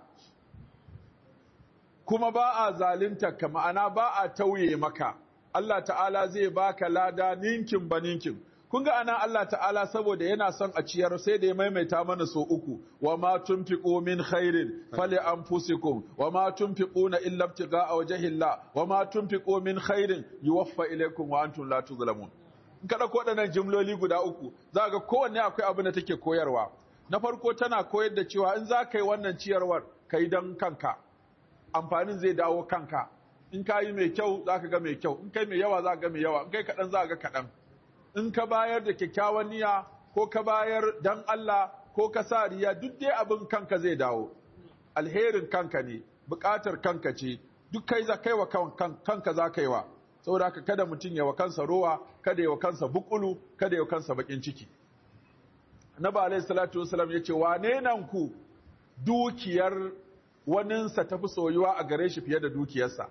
kuma ba a zalunta ka, ma'ana ba a tauye maka. Allah ta'ala zai baka lada ninkin ba ninkin, kun ga anan Allah ta'ala saboda yana son a ciyar sai da ya maimaita mana so uku wa ma tunfiqu min khairin fali anfusikum wa ma tunfiquna illa ibtigha'a wajhillah wa ma tunfiqu min khairin yuwaffa ilaykum wa antum la tuzlamun. In ka dauko wadannan jumloli guda uku za ga kowanne akwai abin da take koyarwa. Na farko tana koyar da cewa in za ka yi wannan ciyarwar kai dan kanka amfanin zai dawo kanka. In ka yi mai kyau za ka ga mai kyau, in kai mai yawa za ka ga mai yawa, in kai kaɗan za ka ga kaɗan. In ka bayar da kyakkyawan niyya ko ka bayar dan Allah ko ka sa riya duk dai abin kanka zai dawo. Alherin kanka ne, buƙatar kanka ce, duk kai za kai wa kanka za ka yi wa. Saboda haka kada mutum ya wa kansa rowa, kada ya wa kansa bukulu, kada ya wa kansa bakin ciki. Annabi alaihi salatu wasallam ya ce wane nan ku dukiyar waninsa ta fi soyuwa a gare shi fiye da dukiyarsa.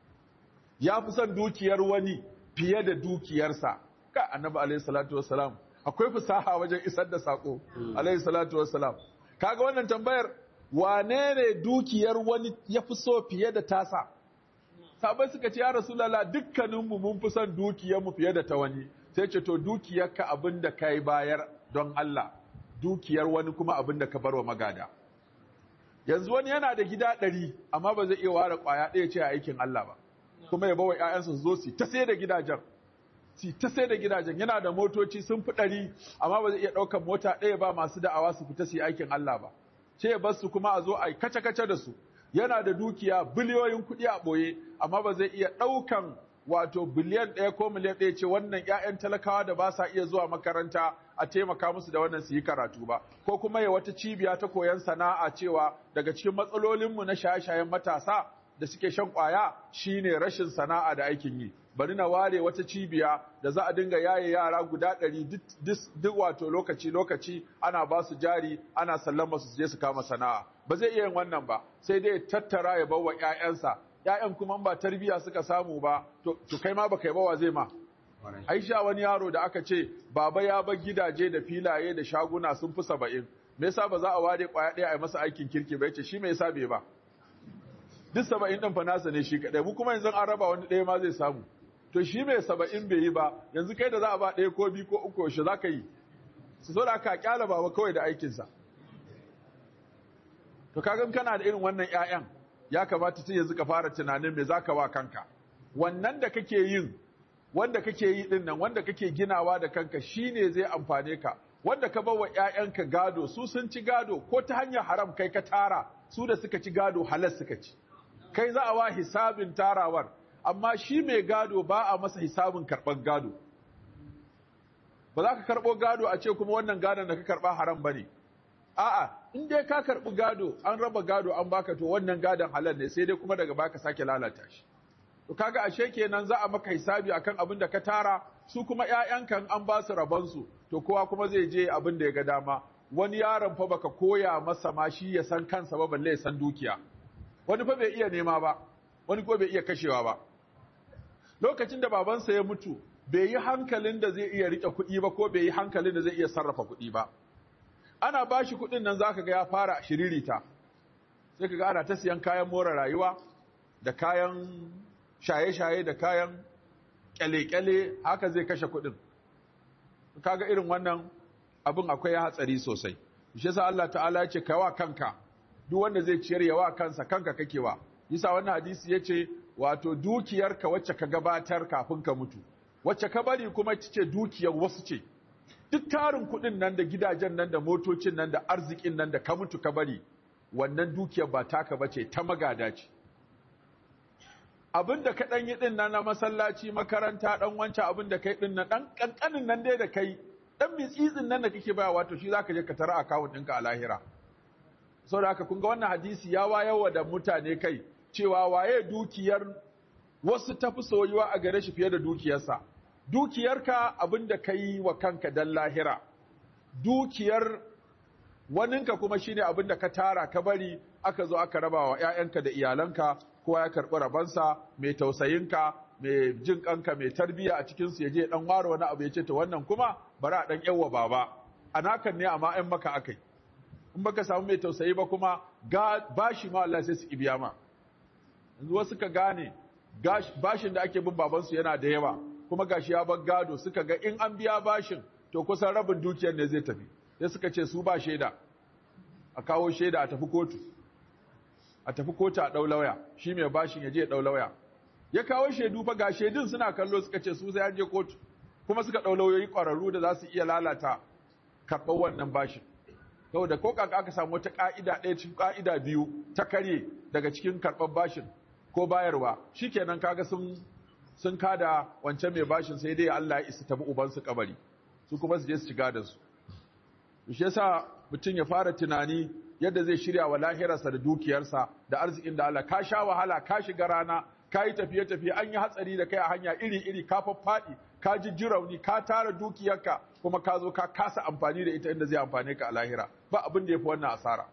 Ya fi son dukiyar wani fiye da dukiyarsa. Ka annabi alaihi salatu wassalam akwai fasaha wajen isar da sako alaihi salatu wassalam. Kaga wannan tambayar wane ne dukiyar wani ya fi so fiye da tasa? Sabai suka ce ya Rasulullah dukkaninmu mun fi son dukiyarmu fiye da ta wani. Sai ce to dukiyarka abin da kai bayar don Allah, dukiyar wani kuma abin da ka bar wa magada. Yanzu wani yana da gida ɗari amma ba zai iya ware ƙwaya ɗaya ce a aikin Allah ba. Kuma ya bawa ‘ya'yansa su zo su ta sai da gidajen. Su ta sai da gidajen yana da motoci sun fi ɗari amma ba zai iya ɗaukar mota ɗaya ba masu da'awa su fita su yi aikin Allah ba. Ce ya bar su kuma a zo a yi kace-kace da su. Yana da dukiya biliyoyin kuɗi a ɓoye amma ba zai iya ɗaukan wato biliyan ɗaya ko miliyan ɗaya ce wannan ‘ya'yan talakawa da ba sa iya zuwa makaranta a taimaka musu da wannan su yi karatu ba. Ko kuma ya wata cibiya ta koyon sana'a cewa daga cikin matsalolinmu na shaye-shayen matasa da suke shan ƙwaya shine rashin sana'a da aikin yi. Bari na ware wata cibiya da za a dinga yaye yara guda ɗari duk wato lokaci-lokaci ana ba su jari ana sallama su je su kama sana'a. Ba zai iya yin wannan ba sai dai tattara ya bawa ‘ya'yansa. ‘Ya'yan kuma ba tarbiyya suka samu ba to kai ma baka yi bawa zai ma. Aisha wani yaro da aka ce baba ya bar gidaje da filaye da shaguna sun fi saba'in. Me yasa ba za a ware ƙwaya ɗaya a yi masa aikin kirki ba yace shi me yasa bai ba. Duk saba'in ɗin fa nasa ne shi kaɗai mu kuma yanzu an raba wani ɗaya ma zai samu. To shi mai saba'in bai yi ba yanzu kai da za a ba ɗaya ko biyu ko uku yaushe za ka yi. Su zo da aka kyala baba kawai da aikinsa. To kagan kana da irin wannan ‘ya'yan ya kamata tun yanzu ka fara tunanin me za ka wa kanka. Wannan da kake yin wanda kake yi ɗin nan wanda kake ginawa da kanka shi ne zai amfane ka. Wanda ka bawa ‘ya'yanka gado su sun ci gado ko ta hanyar haram kai ka tara su da suka ci gado halas suka ci. Kai za a wa hisabin tarawar amma shi mai gado ba a masa hisabin karɓar gado. Ba za ka karɓo gado a ce kuma wannan gadon da ka karɓa haram ba ne. A'a, in dai ka karɓi gado, an raba gado an baka to wannan gadon halal ne sai dai kuma daga baka sake lalata shi. To kaga ashe kenan za a maka hisabi akan abin da ka tara, su kuma ƴaƴanka an ba su rabansu, to kowa kuma zai je abin da ya ga dama. Wani yaron fa baka koya masa ma shi ya san kansa ba balle ya san dukiya. Wani fa bai iya nema ba, wani ko bai iya kashewa ba. Lokacin da babansa ya mutu, bai yi hankalin da zai iya riƙe kuɗi ba ko bai yi hankalin da zai iya sarrafa kuɗi ba. Ana ba shi kuɗin nan za ka ga ya fara shiririta, sai ka ga ana ta siyan kayan more rayuwa da kayan shaye-shaye da kayan ƙyale-ƙyale haka zai kashe kuɗin. Kaga irin wannan abin akwai hatsari sosai. Shi yasa Allah ta'ala ya ce ka wa kanka, duk wanda zai ciyar ya wa kansa kanka kake wa. Yasa wannan hadisi ya ce wato dukiyarka wacce ka gabatar kafin ka mutu, wacce ka bari kuma ce dukiyar wasu ce. Duk tarin kuɗin nan da gidajen nan da motocin nan da arzikin nan da ka mutu ka bari, wannan dukiyar ba taka bace ta magada ce. Abin da ka ɗan yi ɗin nan na masallaci makaranta ɗan wancan abin da kai ɗin nan ɗan ƙanƙanin nan dai da kai ɗan mitsitsin nan da kake baya wato shi zaka je ka tara akawun ɗinka a lahira. Saboda haka kun ga wannan hadisi ya wayarwa da mutane kai cewa waye dukiyar wasu tafi soyuwa a gare shi fiye da dukiyarsa. Dukiyarka abin da ka yi wa kanka dan lahira, dukiyar waninka kuma shine abin da ka tara ka bari aka zo aka raba wa ‘ya'yanka da iyalanka, kowa ya karɓi rabansa, mai tausayinka, mai jin kanka, mai tarbiyya a cikinsu ya je ɗan ware wani abu ya ce ta wannan kuma bari a ɗan yawa baba, a nakan ne amma ‘yan maka akai. In baka samu mai tausayi ba kuma bashi ma Allah sai su ibiya ma. Yanzu wasu ka gane bashin da ake bin babansu yana da yawa, kuma gashi ya bar gado, suka ga in an biya bashin to kusan rabin dukiyar ne zai tafi, sai suka ce su ba shaida, a kawo shaida a tafi kotu a tafi kotu a ɗau lauya, shi mai bashin ya je ya ɗau lauya. Ya kawo shaidu fa ga shaidun suna kallo, suka ce su sai an je kotu, kuma suka ɗau lauyoyi ƙwararru da za su iya lalata karɓar wannan bashin. Saboda ko kaka aka samu wata ƙa'ida ɗaya cikin ƙa'ida biyu ta karye daga cikin karɓar bashin ko bayarwa, shikenan kaga sun sun kada wancan mai bashin, sai dai Allah ya isa tabi ubansu kabari, su kuma su je su shiga da su. Shi yasa mutum ya fara tunani yadda zai shirya wa lahirarsa da dukiyarsa da arzikin da Allah. Ka sha wahala, ka shiga rana, ka yi tafiye-tafiye, an yi hatsari da kai a hanya iri-iri, ka faffaɗi, ka ji rauni, ka tara dukiyarka, kuma ka zo ka kasa amfani da ita inda zai amfane ka a lahira. Ba abin da ya fi wannan asara.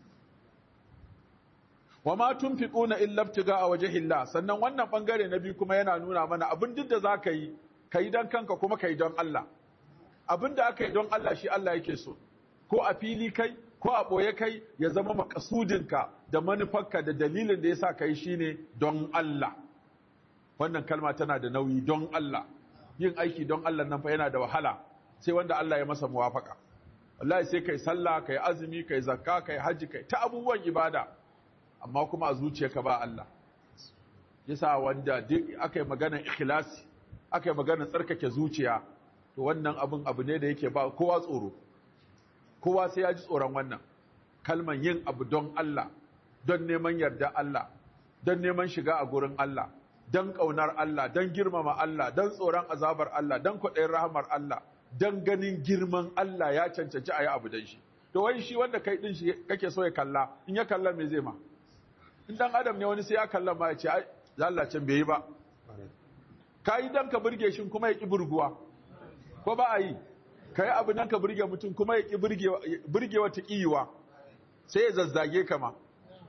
Wa ma tunfiquna illa ibtiga'a wajhillah. Sannan wannan bangare na biyu kuma yana nuna mana abin duk da zaka yi, kai dan kanka kuma kai don Allah. Abin da aka yi don Allah shi Allah yake so. Ko a fili kai, ko a ɓoye kai, ya zama makasudinka da manufarka da dalilin da ya sa ka yi shi ne don Allah. Wannan kalma tana da nauyi, don Allah. Yin aiki don Allah nan fa yana da wahala, sai wanda Allah ya masa muwafaka. Wallahi sai kai sallah, kai azumi, kai zakka, kai hajji, kai ta abubuwan ibada, amma kuma a zuciyarka ba Allah. Yasa wanda duk aka yi maganar ikhlasi, aka yi maganar tsarkake zuciya, to wannan abin abu ne da yake ba kowa tsoro. Kowa sai ya ji tsoron wannan kalman yin abu don Allah, don neman yarda Allah, don neman shiga a gurin Allah, don ƙaunar Allah, don girmama Allah, don tsoron azabar Allah, don kwaɗayin rahamar Allah, don ganin girman Allah ya cancanci a yi abu don shi. To wai shi wanda kai ɗin shi kake so ya kalla, in ya kalla me zai ma? In ɗan adam ne wani sai ya kalla ma ya ce, ai, Allah can bai yi ba. Ka yi don ka burge shi kuma ya ƙi burguwa, ko ba a yi? Ka yi abu nan ka burge mutum kuma ya ƙi burge wata ƙiyiwa, sai ya zazzage ka ma.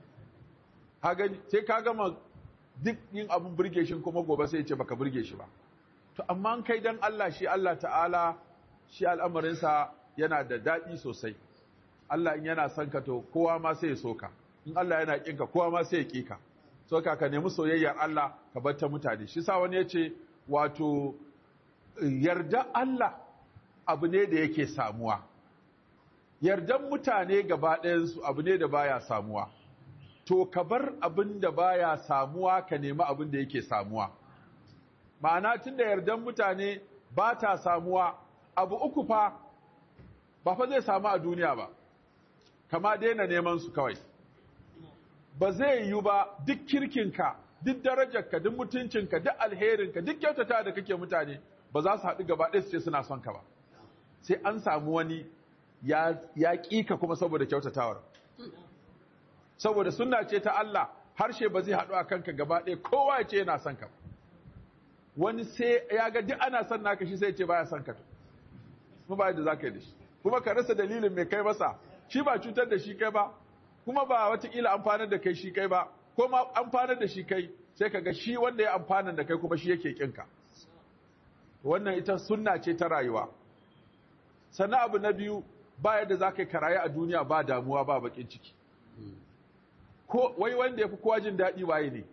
Sai ka gama duk yin abin burge shi kuma gobe sai ya ce baka burge shi ba. To amma an kai don Allah, shi Allah ta'ala, shi al'amarinsa yana da daɗi sosai. Allah in yana son ka to kowa ma sai ya so ka. In Allah yana ƙin ka kowa ma sai ya ƙi ka. So ka ka nemi soyayyar Allah ka bar ta mutane. Shi sa wani ya ce wato yarda Allah abu ne da yake samuwa, yardan mutane gaba ɗayansu abu ne da baya samuwa, to ka bar abin da baya samuwa ka nemi abin da yake samuwa. Ma'ana tun da yardan mutane ba ta samuwa, abu uku fa ba fa zai samu a duniya ba, kama daina neman su kawai. Ba zai yiwu ba duk kirkinka, duk darajarka, duk mutuncinka, duk alherinka, duk kyautata da kake mutane, ba za su haɗu gaba ɗaya su ce suna son ka ba. Sai an samu wani ya ƙi ka kuma saboda kyautatawar. Saboda sunna ce ta Allah, harshe ba zai haɗu a kanka gaba ɗaya, kowa ya ce yana son ka. Wani sai ya ga duk ana son naka shi sai ce baya son ka. Kuma ba yadda za ka yi da shi. Kuma ka rasa dalilin mai kai masa, shi ba cutar da shi kai ba, kuma ba watakila amfanar da kai shi kai ba, ko ma amfanar da shi kai, sai ka ga shi wanda ya amfanar da kai kuma shi yake ƙinka. Wannan ita sunna ce ta rayuwa. Sannan abu na biyu, ba yadda za ka yi karaye a duniya ba damuwa ba bakin ciki. Ko wai wanda ya fi kowa jin daɗi waye ne?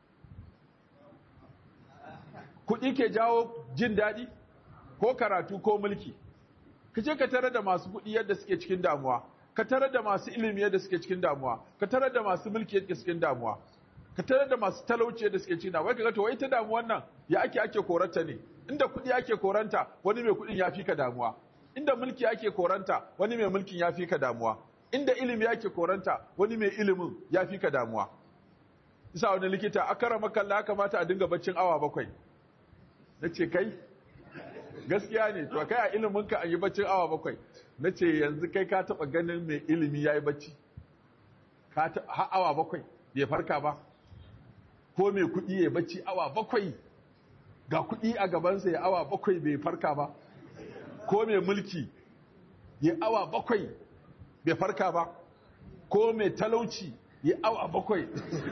Kuɗi ke jawo jin daɗi? Ko karatu ko mulki? Ka je ka tarar da masu kuɗi yadda suke cikin damuwa, ka tarar da masu ilimi yadda suke cikin damuwa, ka tarar da masu mulki yadda suke cikin damuwa, ka tarar da masu talauci yadda suke cikin damuwa. Wai ka ga to wai ta damuwan nan ya ake ake koranta ne? Inda kuɗi ake koranta, wani mai kuɗin ya fi ka damuwa. Inda mulki ake koranta, wani mai mulkin ya fi ka damuwa. Inda ilimi ake koranta, wani mai ilimin ya fi ka damuwa. Isa wani likita, akara makalla ya kamata a dinga baccin awa bakwai. Na ce kai, gaskiya ne, to kai a iliminka an yi baccin awa bakwai. Na ce yanzu kai ka taɓa ganin mai ilimi ya yi bacci. Ka taɓa awa bakwai, bai farka ba. Ko mai kuɗi ya bacci awa bakwai, ga kuɗi a gabansa ya awa bakwai bai farka ba. Ko mai mulki ya awa bakwai bai farka ba, ko mai talauci ya awa bakwai.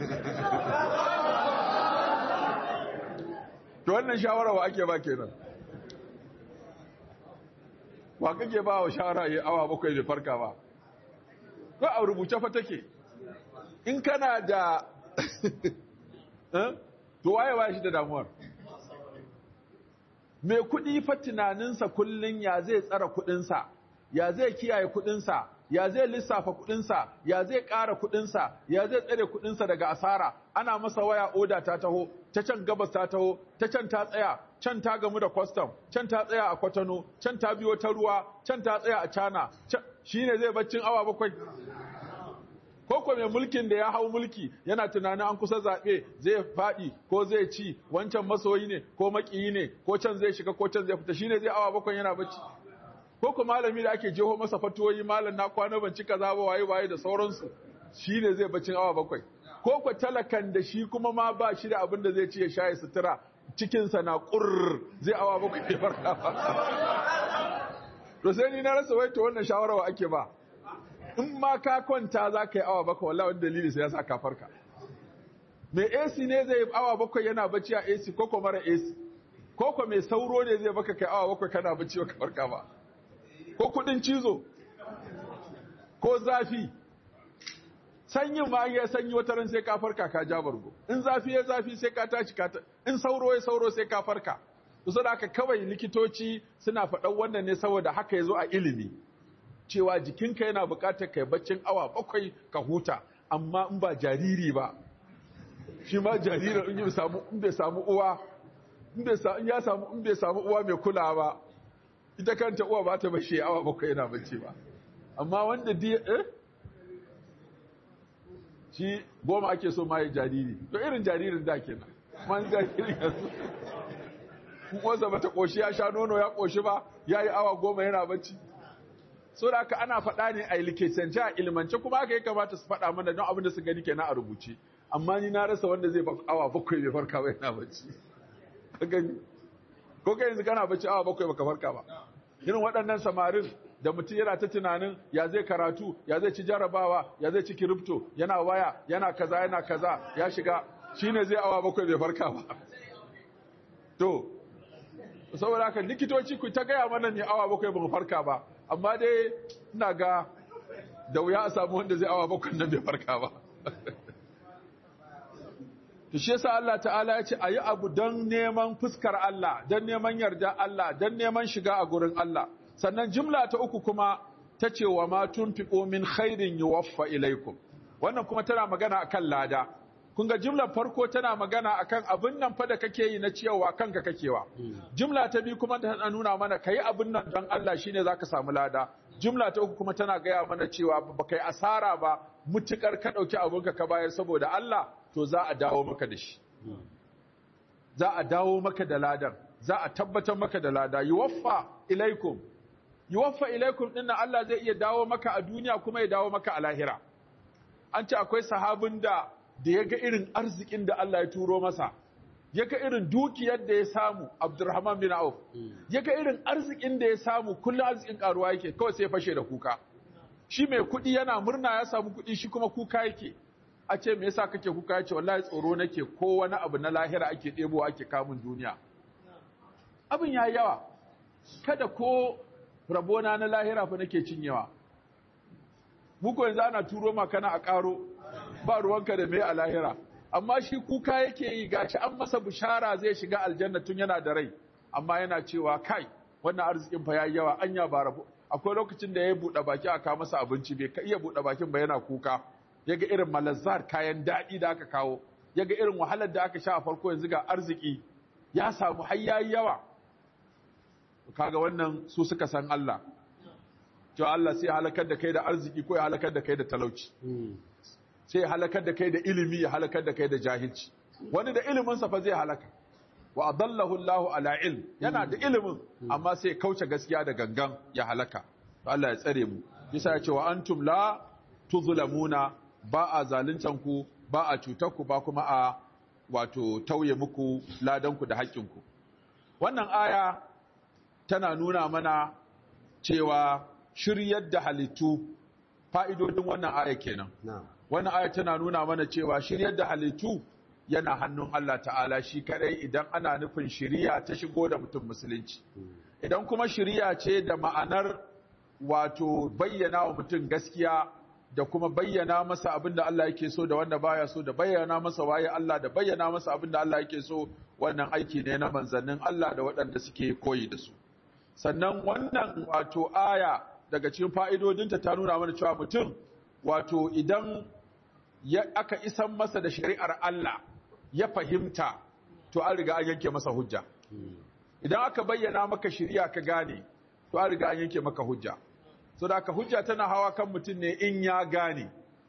To wannan shawara wa ake ba kenan? Wa kake ba wa shawara ya awa bakwai bai farka ba? Ko a rubuce fa take? In kana da to waye waye shi da damuwar? mai kuɗi fa tunaninsa kullun ya zai tsara kuɗinsa, ya zai kiyaye kuɗinsa, ya zai lissafa kuɗinsa, ya zai ƙara kuɗinsa, ya zai tsare kuɗinsa daga asara. Ana masa waya oda ta taho, ta can gabas ta taho, ta can ta tsaya, can ta gamu da kwastam, can ta tsaya a Kwatano, can ta biyo ta ruwa, can ta tsaya a Cana, shi ne zai baccin awa bakwai. Koko mai mulkin da ya hau mulki yana tunanin an kusa zaɓe zai faɗi ko zai ci, wancan masoyi ne ko maƙiyi ne ko can zai shiga ko can zai fita, shi ne zai awa bakwai yana bacci. Koko malami da ake jeho masa fatoyi, malam na kwana ban ci kaza ba waye waye da sauransu, shi ne zai baccin awa bakwai. Koko talakan da shi kuma ma ba shi da abin da zai ci ya sha ya sutura, cikinsa na ƙurr zai awa bakwai ya farka ba. To sai ni na rasa wai to wannan shawara wa ake ba. In ma ka kwanta za ka yi awa bakwai wallahi wani dalili sai ya sa ka farka. Mai A C ne zai yi awa bakwai yana bacci a A C koko mara A C. Koko mai sauro ne zai baka kai awa bakwai kana bacci ba ka farka ba. Ko kudin cizo. Ko zafi. Sanyin ma ya sanyi wata ran sai ka farka ka ja bargo. In zafi ya zafi sai ka tashi ka in sauro ya sauro sai ka farka. Kusa da haka kawai likitoci suna faɗan wannan ne saboda haka ya zo a ilimi. Cewa jikinka yana buƙatar kai baccin awa bakwai ka huta, amma in ba jariri ba, shi ma jaririn in bai samu uwa, in ya samu in bai samu uwa mai kula ba, ita kanta uwa ba ta bashe awa bakwai yana bacci ba. Amma wanda di eh shi goma ake so ma ya jariri, to irin jaririn da kenan, man jaririn yanzu. Uwarsa bata koshi ya sha nono ya koshi ba, yayi awa goma yana bacci. So da haka ana faɗa ne a likitance a ilmance kuma haka ya kamata su faɗa mana don abin da su gani kenan a rubuce. Amma ni na rasa wanda zai awa bakwai bai farka ba yana bacci. Ka gani? Ko kai yanzu kana bacci awa bakwai baka farka ba. Irin waɗannan samarin da mutum yana ta tunanin ya zai karatu, ya zai ci jarabawa, ya zai ci kiripto, yana waya, yana kaza, yana kaza, ya shiga, shine zai awa bakwai bai farka ba. To, saboda haka likitoci ku ta gaya mana ne awa bakwai ba mu farka ba. Amma dai ina ga da wuya a samu wanda zai awa bakwai nan bai farka ba. To shi yasa Allah ta'ala ya ce ayi abu don neman fuskar Allah, don neman yarda Allah, don neman shiga a gurin Allah. Sannan jimla ta uku kuma ta ce wa ma tunfiqu min khairin yuwaffa ilaikum. Wannan kuma tana magana akan lada. Kun ga jimlar farko tana magana akan abin nan fa da kake yi na ciyawa kanka kakewa. Jimla ta biyu kuma tana nuna mana kai abin nan don Allah shine zaka samu lada. Jimla ta uku kuma tana gaya mana cewa ba kai asara ba mutukar ka dauki abinka ka bayar saboda Allah to za a dawo maka da shi. Za a dawo maka da ladan, za a tabbatar maka da lada. Yuwaffa ilaikum. Yuwaffa ilaikum din nan Allah zai iya dawo maka a duniya kuma ya dawo maka a lahira. An ce akwai sahabin da da ya ga irin arzikin da Allah ya turo masa, ya ga irin dukiyar da ya samu, Abdurrahman bin Auf, ya ga irin arzikin da ya samu, kullum arzikin karuwa yake, kawai sai fashe da kuka. Shi mai kuɗi yana murna ya samu kuɗi, shi kuma kuka yake. A ce me yasa kake kuka? Ya ce wallahi tsoro nake ko wani abu na lahira ake ɗebowa ake kamun duniya. Abin ya yawa, kada ko rabona na lahira fa nake cinyewa. Muku yanzu ana turo makana a ƙaro, ba ruwanka da mai a lahira, amma shi kuka yake yi gashi an masa bishara zai shiga aljanna tun yana da rai, amma yana cewa kai wannan arzikin fa yayi yawa anya ba rabu. Akwai lokacin da ya buɗe baki aka masa abinci bai iya buɗe bakin ba yana kuka, yaga irin malazzar kayan daɗi da aka kawo, yaga irin wahalar da aka sha a farko, yanzu ga arziki ya samu har yayi yawa. Kaga wannan su suka san Allah, to Allah sai ya halakar da kai da arziki ko ya halakar da kai da talauci. Sai ya halakar da kai da ilimi, ya halakar da kai da jahilci. Wani da iliminsa fa zai halaka. Wa adallahu Allahu ala ilm, yana da ilimin amma sai ya kauce gaskiya da gangan ya halaka. To Allah ya tsare mu. Yasa ya ce wa antum la tuzlamuna, ba a zaluntan ku, ba a cutar ku, ba kuma a wato tauye muku ladan ku da haƙƙin ku. Wannan aya tana nuna mana cewa shiryar da halittu, fa'idodin wannan aya kenan. Wannan aya tana nuna mana cewa shiryar da halittu yana hannun Allah ta'ala shi kadai idan ana nufin shiriya ta shigo da mutum musulunci. Idan kuma shiriya ce da ma'anar wato bayyana wa mutum gaskiya da kuma bayyana masa abin da Allah yake so da wanda baya so, da bayyana masa waye Allah, da bayyana masa abin da Allah yake so. Wannan aiki ne na manzannin Allah da waɗanda suke koyi da su. Sannan wannan wato aya daga cikin fa'idodinta ta nuna mana cewa mutum wato idan ya aka isan masa da shari'ar Allah ya fahimta, to an riga an yanke masa hujja. Idan aka bayyana maka shari'a ka gane, to an riga an yanke maka hujja. So da aka hujja tana hawa kan mutum ne in ya gane.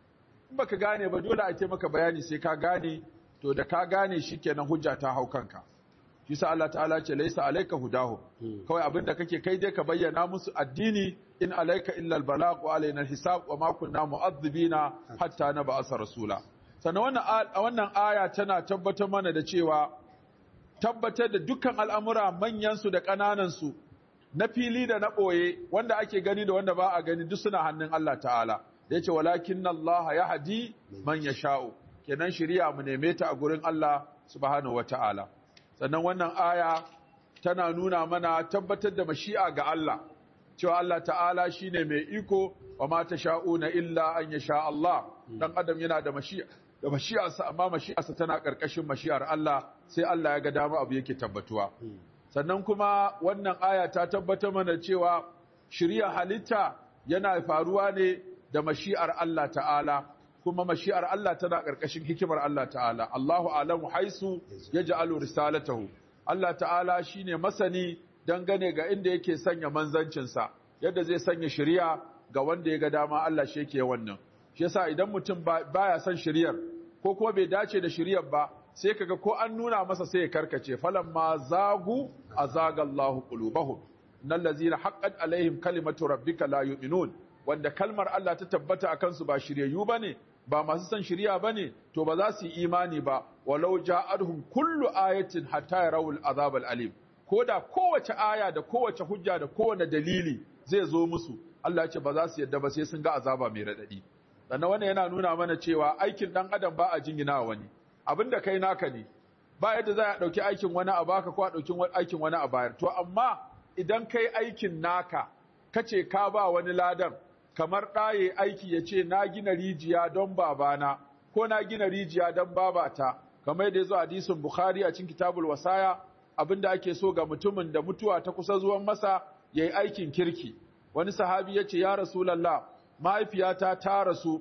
In baka gane ba dole a ce maka bayani sai ka gane, to da ka gane shikenan hujja ta hau kanka. Shi sa Allah ta'ala ce laisa alayka hudahu. Kawai abinda kake kai dai ka bayyana musu addini, in alayka illa albalagh wa alaina alhisab wa ma kunna mu'adhibina hatta nab'asa rasula. Sannan wannan wannan aya tana tabbatar mana da cewa tabbatar da dukkan al'amura manyan su da kananan su, na fili da na ɓoye, wanda ake gani da wanda ba a gani, duk suna hannun Allah ta'ala. Da yace walakinna Allah yahdi man yasha'u. Kenan shari'a mu neme ta a gurin Allah subhanahu wata'ala. Sannan wannan aya tana nuna mana tabbatar da mashi'a ga Allah, cewa Allah ta'ala shine mai iko, wa ma tasha'una illa an yasha Allah. Dan adam yana da mashi'a da mashi'arsa, amma mashi'arsa tana karkashin mashi'ar Allah, sai Allah ya ga dama abu yake tabbatuwa. Sannan kuma wannan aya ta tabbatar mana cewa shari'a halitta yana faruwa ne da mashi'ar Allah ta'ala, kuma mashi'ar Allah tana ƙarƙashin hikimar Allah ta'ala. Allahu a'lamu haisu yaj'alu risalatahu. Allah ta'ala shine masani dangane ga inda yake sanya manzancinsa, yadda zai sanya shari'a ga wanda ya ga dama. Allah shi yake wannan. Shi yasa idan mutum baya son shari'ar ko kuma bai dace da shari'ar ba, sai kaga ko an nuna masa sai ya karkace. Falamma zagu azaga Allahu qulubahum. Innal ladzina haqqat alaihim kalimatu rabbika la yu'minun. Wanda kalmar Allah ta tabbata akan su ba shiryayyu bane, ba masu son shiriya bane, to ba za su yi imani ba. Walau ja'adhum kullu ayatin hatta yarawul azab al-alim. Koda kowace aya da kowace hujja da kowane dalili zai zo musu, Allah ya ce ba za su yadda ba sai sun ga azaba mai radadi. Sannan wannan yana nuna mana cewa aikin dan adam ba a jingina wani. Abinda kai naka ne. Ba yadda za a dauki aikin wani a baka ko a dauki aikin wani a bayar. To amma idan kai aikin naka kace ka ba wani ladan, kamar ɗaye aiki ya ce na gina rijiya don babana ko na gina rijiya don babata, kamar da ya zo hadisin Bukhari a cikin kitabul wasaya, abinda ake so ga mutumin da mutuwa ta kusa zuwan masa yayi aikin kirki. Wani sahabi ya ce ya Rasulullah, mahaifiyata ta rasu,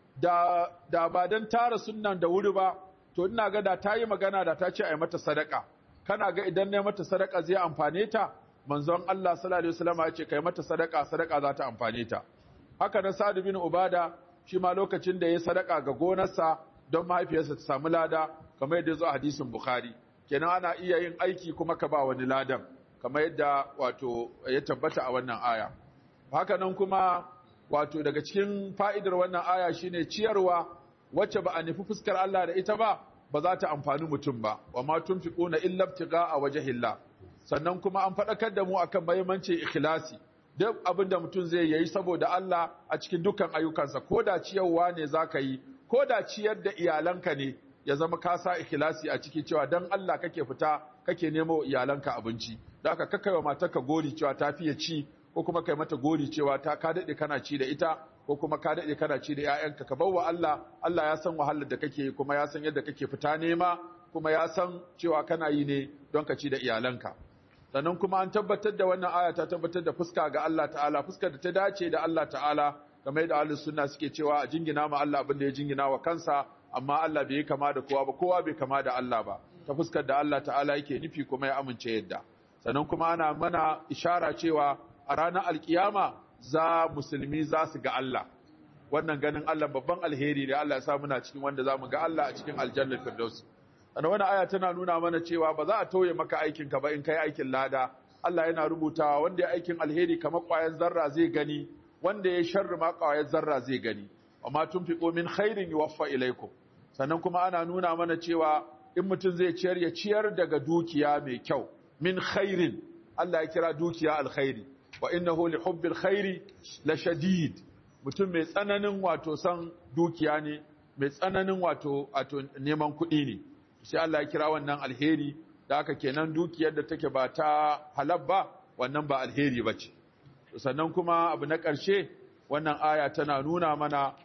da da ba dan ta rasu nan da wuri ba, to ina ga da ta yi magana da ta ce a yi mata sadaka. Kana ga idan na mata sadaka zai amfane ta? Manzon Allah sallallahu alaihi wasallam ya ce kai mata sadaka, sadaka za ta amfane ta. Haka nan Sa'ad bin Ubada shi ma lokacin da ya sadaka ga gonarsa don mahaifiyarsa ta samu lada, kamar yadda ya zo a hadisin Bukhari. Kenan ana iya yin aiki kuma ka ba wani ladan, kamar yadda wato ya tabbata a wannan aya. Haka nan kuma wato daga cikin fa'idar wannan aya shine ciyarwa wacce ba a nufi fuskar Allah da ita ba, ba za ta amfani mutum ba. Wa ma tunfiquna illa ibtigha'a wajhillah. Sannan kuma an faɗakar da mu akan muhimmancin ikhlasi. Duk abin da mutum zai yi saboda Allah a cikin dukkan ayyukansa, ko da ciyarwa ne za ka yi, ko da ciyar da iyalanka ne, ya zama ka sa ikhlasi a ciki cewa don Allah kake fita kake nemo iyalanka abinci. Da aka kakkai wa matarka gori cewa ta fiye ci, ko kuma kai mata gori cewa ta ka daɗe kana ci da ita, ko kuma ka daɗe kana ci da 'ya'yanka. Ka bar wa Allah, Allah ya san wahalar da kake yi, kuma ya san yadda kake fita nema, kuma ya san cewa kana yi ne don ka ci da iyalanka. Sannan kuma an tabbatar da wannan aya ta tabbatar da fuska ga Allah ta'ala, fuskar da ta dace da Allah ta'ala, kamar yadda ahlus sunna suke cewa a jingina ma Allah abin da ya jingina wa kansa, amma Allah bai kama da kowa ba, kowa bai kama da Allah ba, ta fuskar da Allah ta'ala yake nufi kuma ya amince yadda. Sannan kuma ana mana ishara cewa a ranar alkiyama za musulmi za su ga Allah. Wannan ganin Allah babban alheri da Allah ya sa muna cikin wanda za mu ga Allah a cikin aljannar firdaus. Ana wani aya tana nuna mana cewa ba za a tauye maka aikinka ba in kai aikin lada. Allah yana rubutawa wanda ya aikin alheri kamar ƙwayar zarra zai gani, wanda ya sharri ma ƙwayar zarra zai gani. Amma tunfiqu min khairin yuwaffa ilaikum. Sannan kuma ana nuna mana cewa in mutum zai ciyar ya ciyar daga dukiya mai kyau. Min khairin, Allah ya kira dukiya alkhairi. Wa innahu li hubbil khairi la shadid. Mutum mai tsananin wato san dukiya ne, mai tsananin wato wato neman kuɗi ne. Sai Allah ya kira wannan alheri, da aka kenan dukiyar da take ba ta halal ba, wannan ba alheri ba ce. Sannan kuma abu na ƙarshe, wannan aya tana nuna mana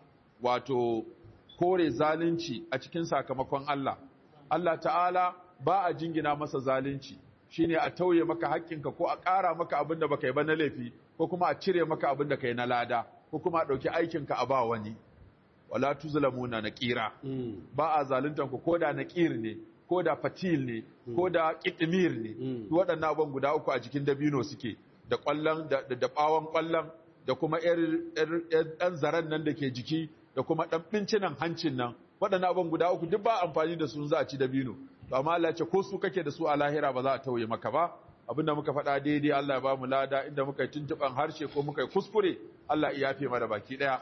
wato kore zalunci a cikin sakamakon Allah Allah ta'ala ba a jingina masa zalunci shine a tauye maka haƙƙinka ko a ƙara maka abin da baka yi ba na laifi ko kuma a cire maka abin da kai na lada ko kuma a ɗauki aikinka a ba wani wala tuzlamuna naqira ba a zaluntan ku koda naqir ne koda fatil ne koda qitmir ne waɗannan abun guda uku a jikin dabino suke da ƙwallon da da bawon ƙwallon da kuma yar ɗan zaren nan da ke jiki da kuma ɗan bincinan hancin nan waɗannan abun guda uku duk ba amfani da su za a ci dabino to amma Allah ya ce ko su kake da su a lahira ba za a tauye maka ba abinda muka faɗa daidai Allah ya ba mu lada inda muka yi tuntuɓan harshe ko muka yi kuskure Allah ya yafe mana baki ɗaya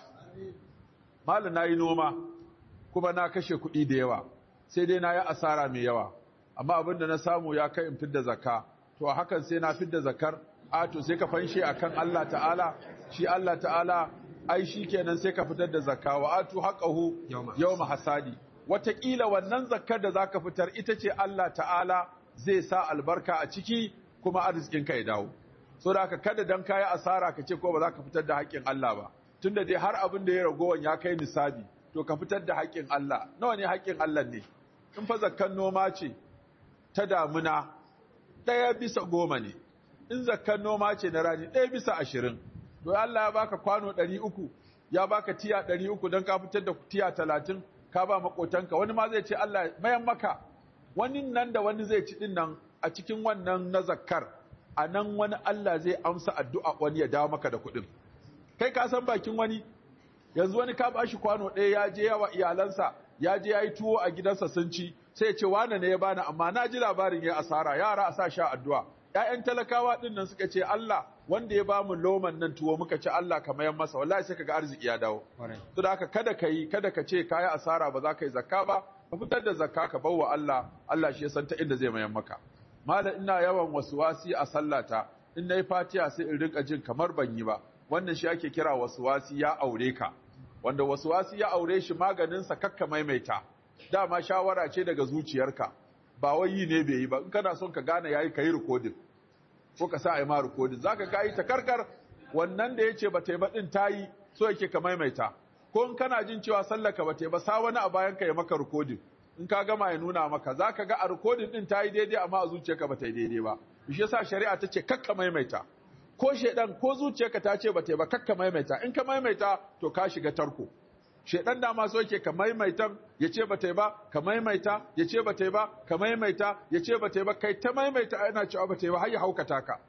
malam na yi noma kuma na kashe kuɗi da yawa sai dai na yi asara mai yawa amma abinda na samu ya kai in fidda zakka to a hakan sai na fidda zakar a to sai ka fanshe akan Allah ta'ala shi Allah ta'ala ai shi kenan sai ka fitar da zakka wa atu haqqahu yawma hasadi wataƙila wannan zakkar da zaka fitar ita ce Allah ta'ala zai sa albarka a ciki kuma arzikin ka ya dawo so da haka kada dan kayi asara ka ce ko ba za ka fitar da haƙƙin Allah ba tunda dai har abin da ya ragowan ya kai nisabi to ka fitar da haƙƙin Allah nawa ne haƙƙin Allah ne in fa zakkan noma ce ta damuna ɗaya bisa goma ne in zakkan noma ce na rani ɗaya bisa ashirin to Allah ya baka kwano ɗari uku ya baka tiya ɗari uku don ka fitar da tiya talatin ka ba maƙotanka wani ma zai ce Allah mayan maka wani nan da wani zai ci ɗin nan a cikin wannan na zakkar a nan wani Allah zai amsa addu'a wani ya dawo maka da kuɗin kai ka san bakin wani yanzu wani ka bashi kwano ɗaya ya je yawa iyalansa ya je ya yi tuwo a gidansa sun ci sai ya ce wane ne ya bani amma na ji labarin ya asara yara a sa sha addu'a ƴaƴan talakawa ɗin nan suka ce Allah wanda ya bamu loman nan tuwo muka ci Allah ka mayan masa wallahi sai kaga arziki ya dawo to da haka kada ka yi kada ka ce kayi asara ba za ka yi zakka ba ka fitar da zakka ka bawa Allah Allah shi ya san ta inda zai mayan maka malam ina yawan waswasi a sallata in nayi fatiha sai in rinka jin kamar ban yi ba wannan shi ake kira waswasi ya aure ka wanda waswasi ya aure shi maganin sa kakka maimaita dama shawara ce daga zuciyarka ba wai yi ne bai yi ba in kana son ka gane yayi kai recording ko ka sa ai ma recording zaka ga yi ta karkar wannan da yace bata yi ba din tayi so yake ka maimaita ko in kana jin cewa sallaka bata yi ba sa wani a bayan ka ya maka recording in ka gama ya nuna maka zaka ga a recording din tayi daidai amma a zuciyarka bata yi daidai ba shi yasa shari'a ta ce kakka maimaita ko shedan ko zuciyarka ta ce bata yi ba kakka maimaita in ka maimaita to ka shiga tarko shedan da ma so yake ka maimaita yace bata yi ba ka maimaita yace bata yi ba ka maimaita yace bata yi ba kai ta maimaita ana cewa bata yi ba har ya haukata ka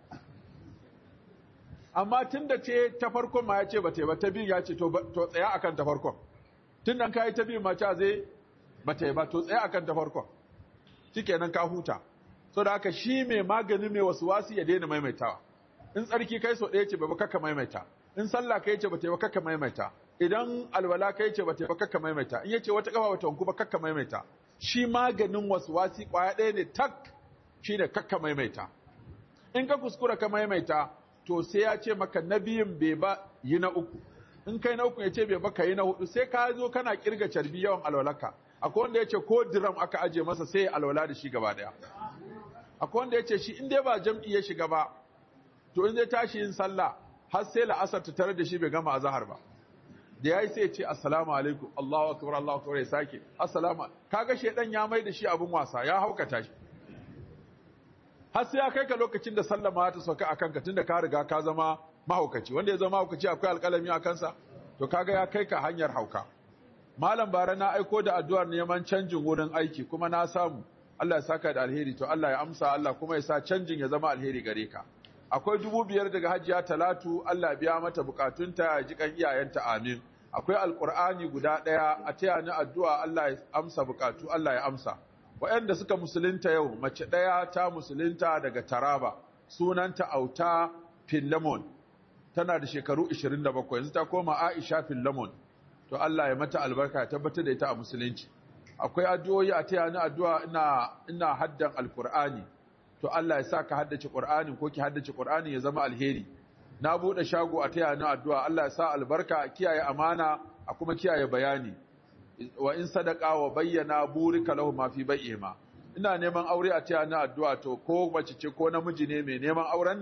amma tunda ce ta farkon ma yace bata yi ba ta biyu yace to to tsaya akan ta farkon tunda kai ta biyu ma ta zai bata yi ba to tsaya akan ta farkon shikenan ka huta saboda haka shi mai magani mai waswasi ya daina maimaitawa in tsarki kai so ɗaya ce ba kakka maimaita in sallah kai ce bata yi ba kakka maimaita idan alwala kai ce bata yi ba kakka maimaita in yace wata kafa bata wanku ba kakka maimaita shi maganin waswasi kwaya ɗaya ne tak shine kakka maimaita in ka kuskura ka maimaita to sai ya ce maka na biyun bai ba yi na uku in kai na uku ya ce bai ba ka yi na hudu sai ka zo kana kirga carbi yawan alwalarka akwai wanda ya ce ko diram aka aje masa sai alwala da shi gaba daya akwai wanda ya ce shi in dai ba jam'i ya shiga ba to in zai tashi yin sallah har sai la'asar ta tare da shi bai gama azhar ba da yayi sai ya ce assalamu alaikum Allahu akbar Allahu akbar ya sake assalamu kaga shedan ya mai da shi abun wasa ya haukata shi har sai ya kai ka lokacin da sallama ta sauka akan ka tunda ka riga ka zama mahaukaci wanda ya zama mahaukaci akwai alƙalami a kansa to kaga ya kai ka hanyar hauka malam bara na aiko da addu'ar neman canjin wurin aiki kuma na samu Allah ya saka da alheri to Allah ya amsa Allah kuma ya sa canjin ya zama alheri gare ka akwai dubu biyar daga hajiya talatu Allah biya mata bukatunta ya ji kan iyayenta amin akwai alqur'ani guda daya a taya ni addu'a Allah ya amsa bukatu Allah ya amsa waɗanda suka musulunta yau mace daya ta musulunta daga Taraba sunanta Auta Fillamon tana da shekaru ishirin da bakwai yanzu ta koma Aisha Fillamon to Allah ya mata albarka ya tabbatar da ita a musulunci akwai addu'o'i a taya ni addu'a ina ina haddan alqur'ani to Allah ya sa ka haddace Qur'anin ko ki haddace Qur'ani ya zama alheri na bude shago a taya ni addu'a Allah ya sa albarka kiyaye amana a kuma kiyaye bayani wa in sadaqa wa bayyana burika lahu ma fi bai'ima ina neman aure a taya ni addu'a to ko mace ce ko namiji ne mai neman auren nan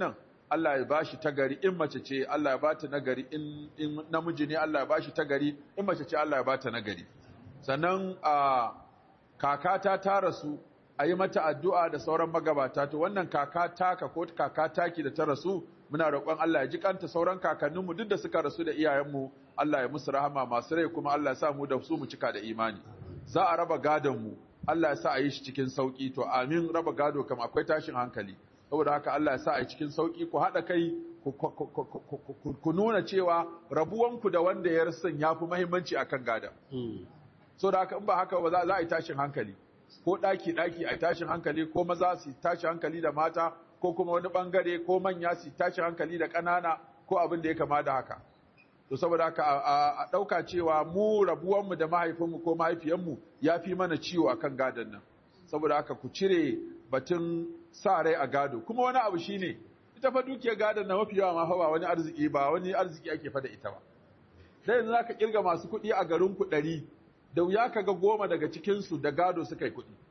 Allah ya bashi tagari in mace ce Allah ya bata nagari in in namiji ne Allah ya bashi tagari in mace ce Allah ya bata nagari sannan a kakata ta rasu a yi mata addu'a da sauran magabata to wannan kaka taka ko kaka taki da ta rasu muna roƙon Allah ya ji kanta sauran kakanninmu duk da suka rasu da iyayenmu Allah ya musu rahama masu rai kuma Allah ya sa mu da su mu cika da imani za a raba gadon mu Allah ya sa a yi shi cikin sauki to amin raba gado kam akwai tashin hankali saboda haka Allah ya sa a yi cikin sauki ku haɗa kai ku nuna cewa rabuwanku da wanda ya rasu ya fi muhimmanci akan gadon saboda haka in ba haka ba za a yi tashin hankali ko ɗaki ɗaki a tashin hankali ko maza su tashi hankali da mata ko kuma wani ɓangare ko manya su tashi hankali da ƙanana ko abin da ya kama da haka to saboda haka a ɗauka cewa mu rabuwanmu da mahaifinmu ko mahaifiyanmu ya fi mana ciwo akan gadon nan saboda haka ku cire batun sa rai a gado kuma wani abu shine ita fa dukiyar gadon na mafi yawa ma fa ba wani arziki ba wani arziki ake fa da ita ba sai yanzu zaka kirga masu kuɗi a garin ku ɗari da wuya ka ga goma daga cikinsu da gado suka yi kuɗi.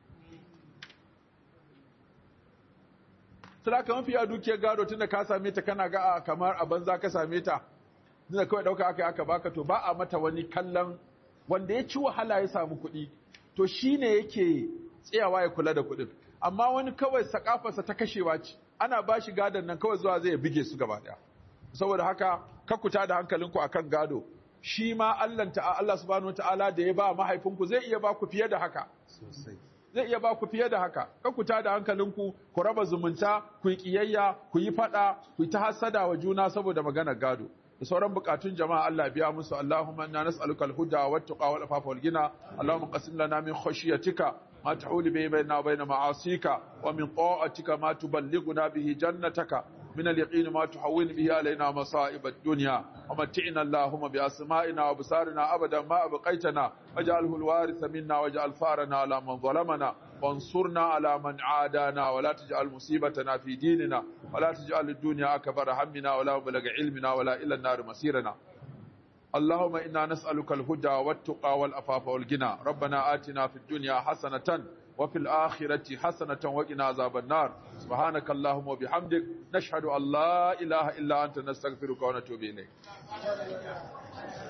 Sura ka mafi a dukiyar gado tunda ka same ta kana ga kamar a banza ka same ta, tunda kawai ɗauka aka aka baka to ba a mata wani kallon wanda ya ci wahala ya samu kuɗi, to shi ne yake tsayawa ya kula da kuɗin. Amma wani kawai sakafarsa ta kashewa ce, ana ba shi gadon nan kawai zuwa zai bige su gaba ɗaya. Saboda haka, kakuta da hankalinku akan gado. Shi ma Allah Allah subhanahu wataala da ya ba mahaifinku zai iya ba ku fiye da haka sosai zai iya ba ku fiye da haka kan ku tada hankalinku ku raba zumunta ku yi kiyayya ku yi fada ku yi ta hasada wa juna saboda maganar gado da sauran bukatun jama'a Allah biya musu Allahumma inna nas'aluka al-huda wat-tuqa wal-afafa wal-ghina Allahumma qasim lana min khashyatika ma tahulu bihi bainana wa bain ma'asika wa min ta'atika ma tuballighuna bihi jannataka من اليقين ما تحول به علينا مصائب الدنيا ومتعنا اللهم بأسمائنا وبصارنا أبدا ما أبقيتنا واجعله الوارث منا واجعل ثارنا على من ظلمنا وانصرنا على من عادانا ولا تجعل مصيبتنا في ديننا ولا تجعل الدنيا أكبر همنا ولا مبلغ علمنا ولا إلى النار مسيرنا اللهم إنا نسألك الهدى والتقى والأفاف والغنى ربنا آتنا في الدنيا حسنة وفي الآخرة حسنة وقنا عذاب النار سبحانك اللهم وبحمدك نشهد أن لا إله إلا أنت نستغفرك ونتوب إليك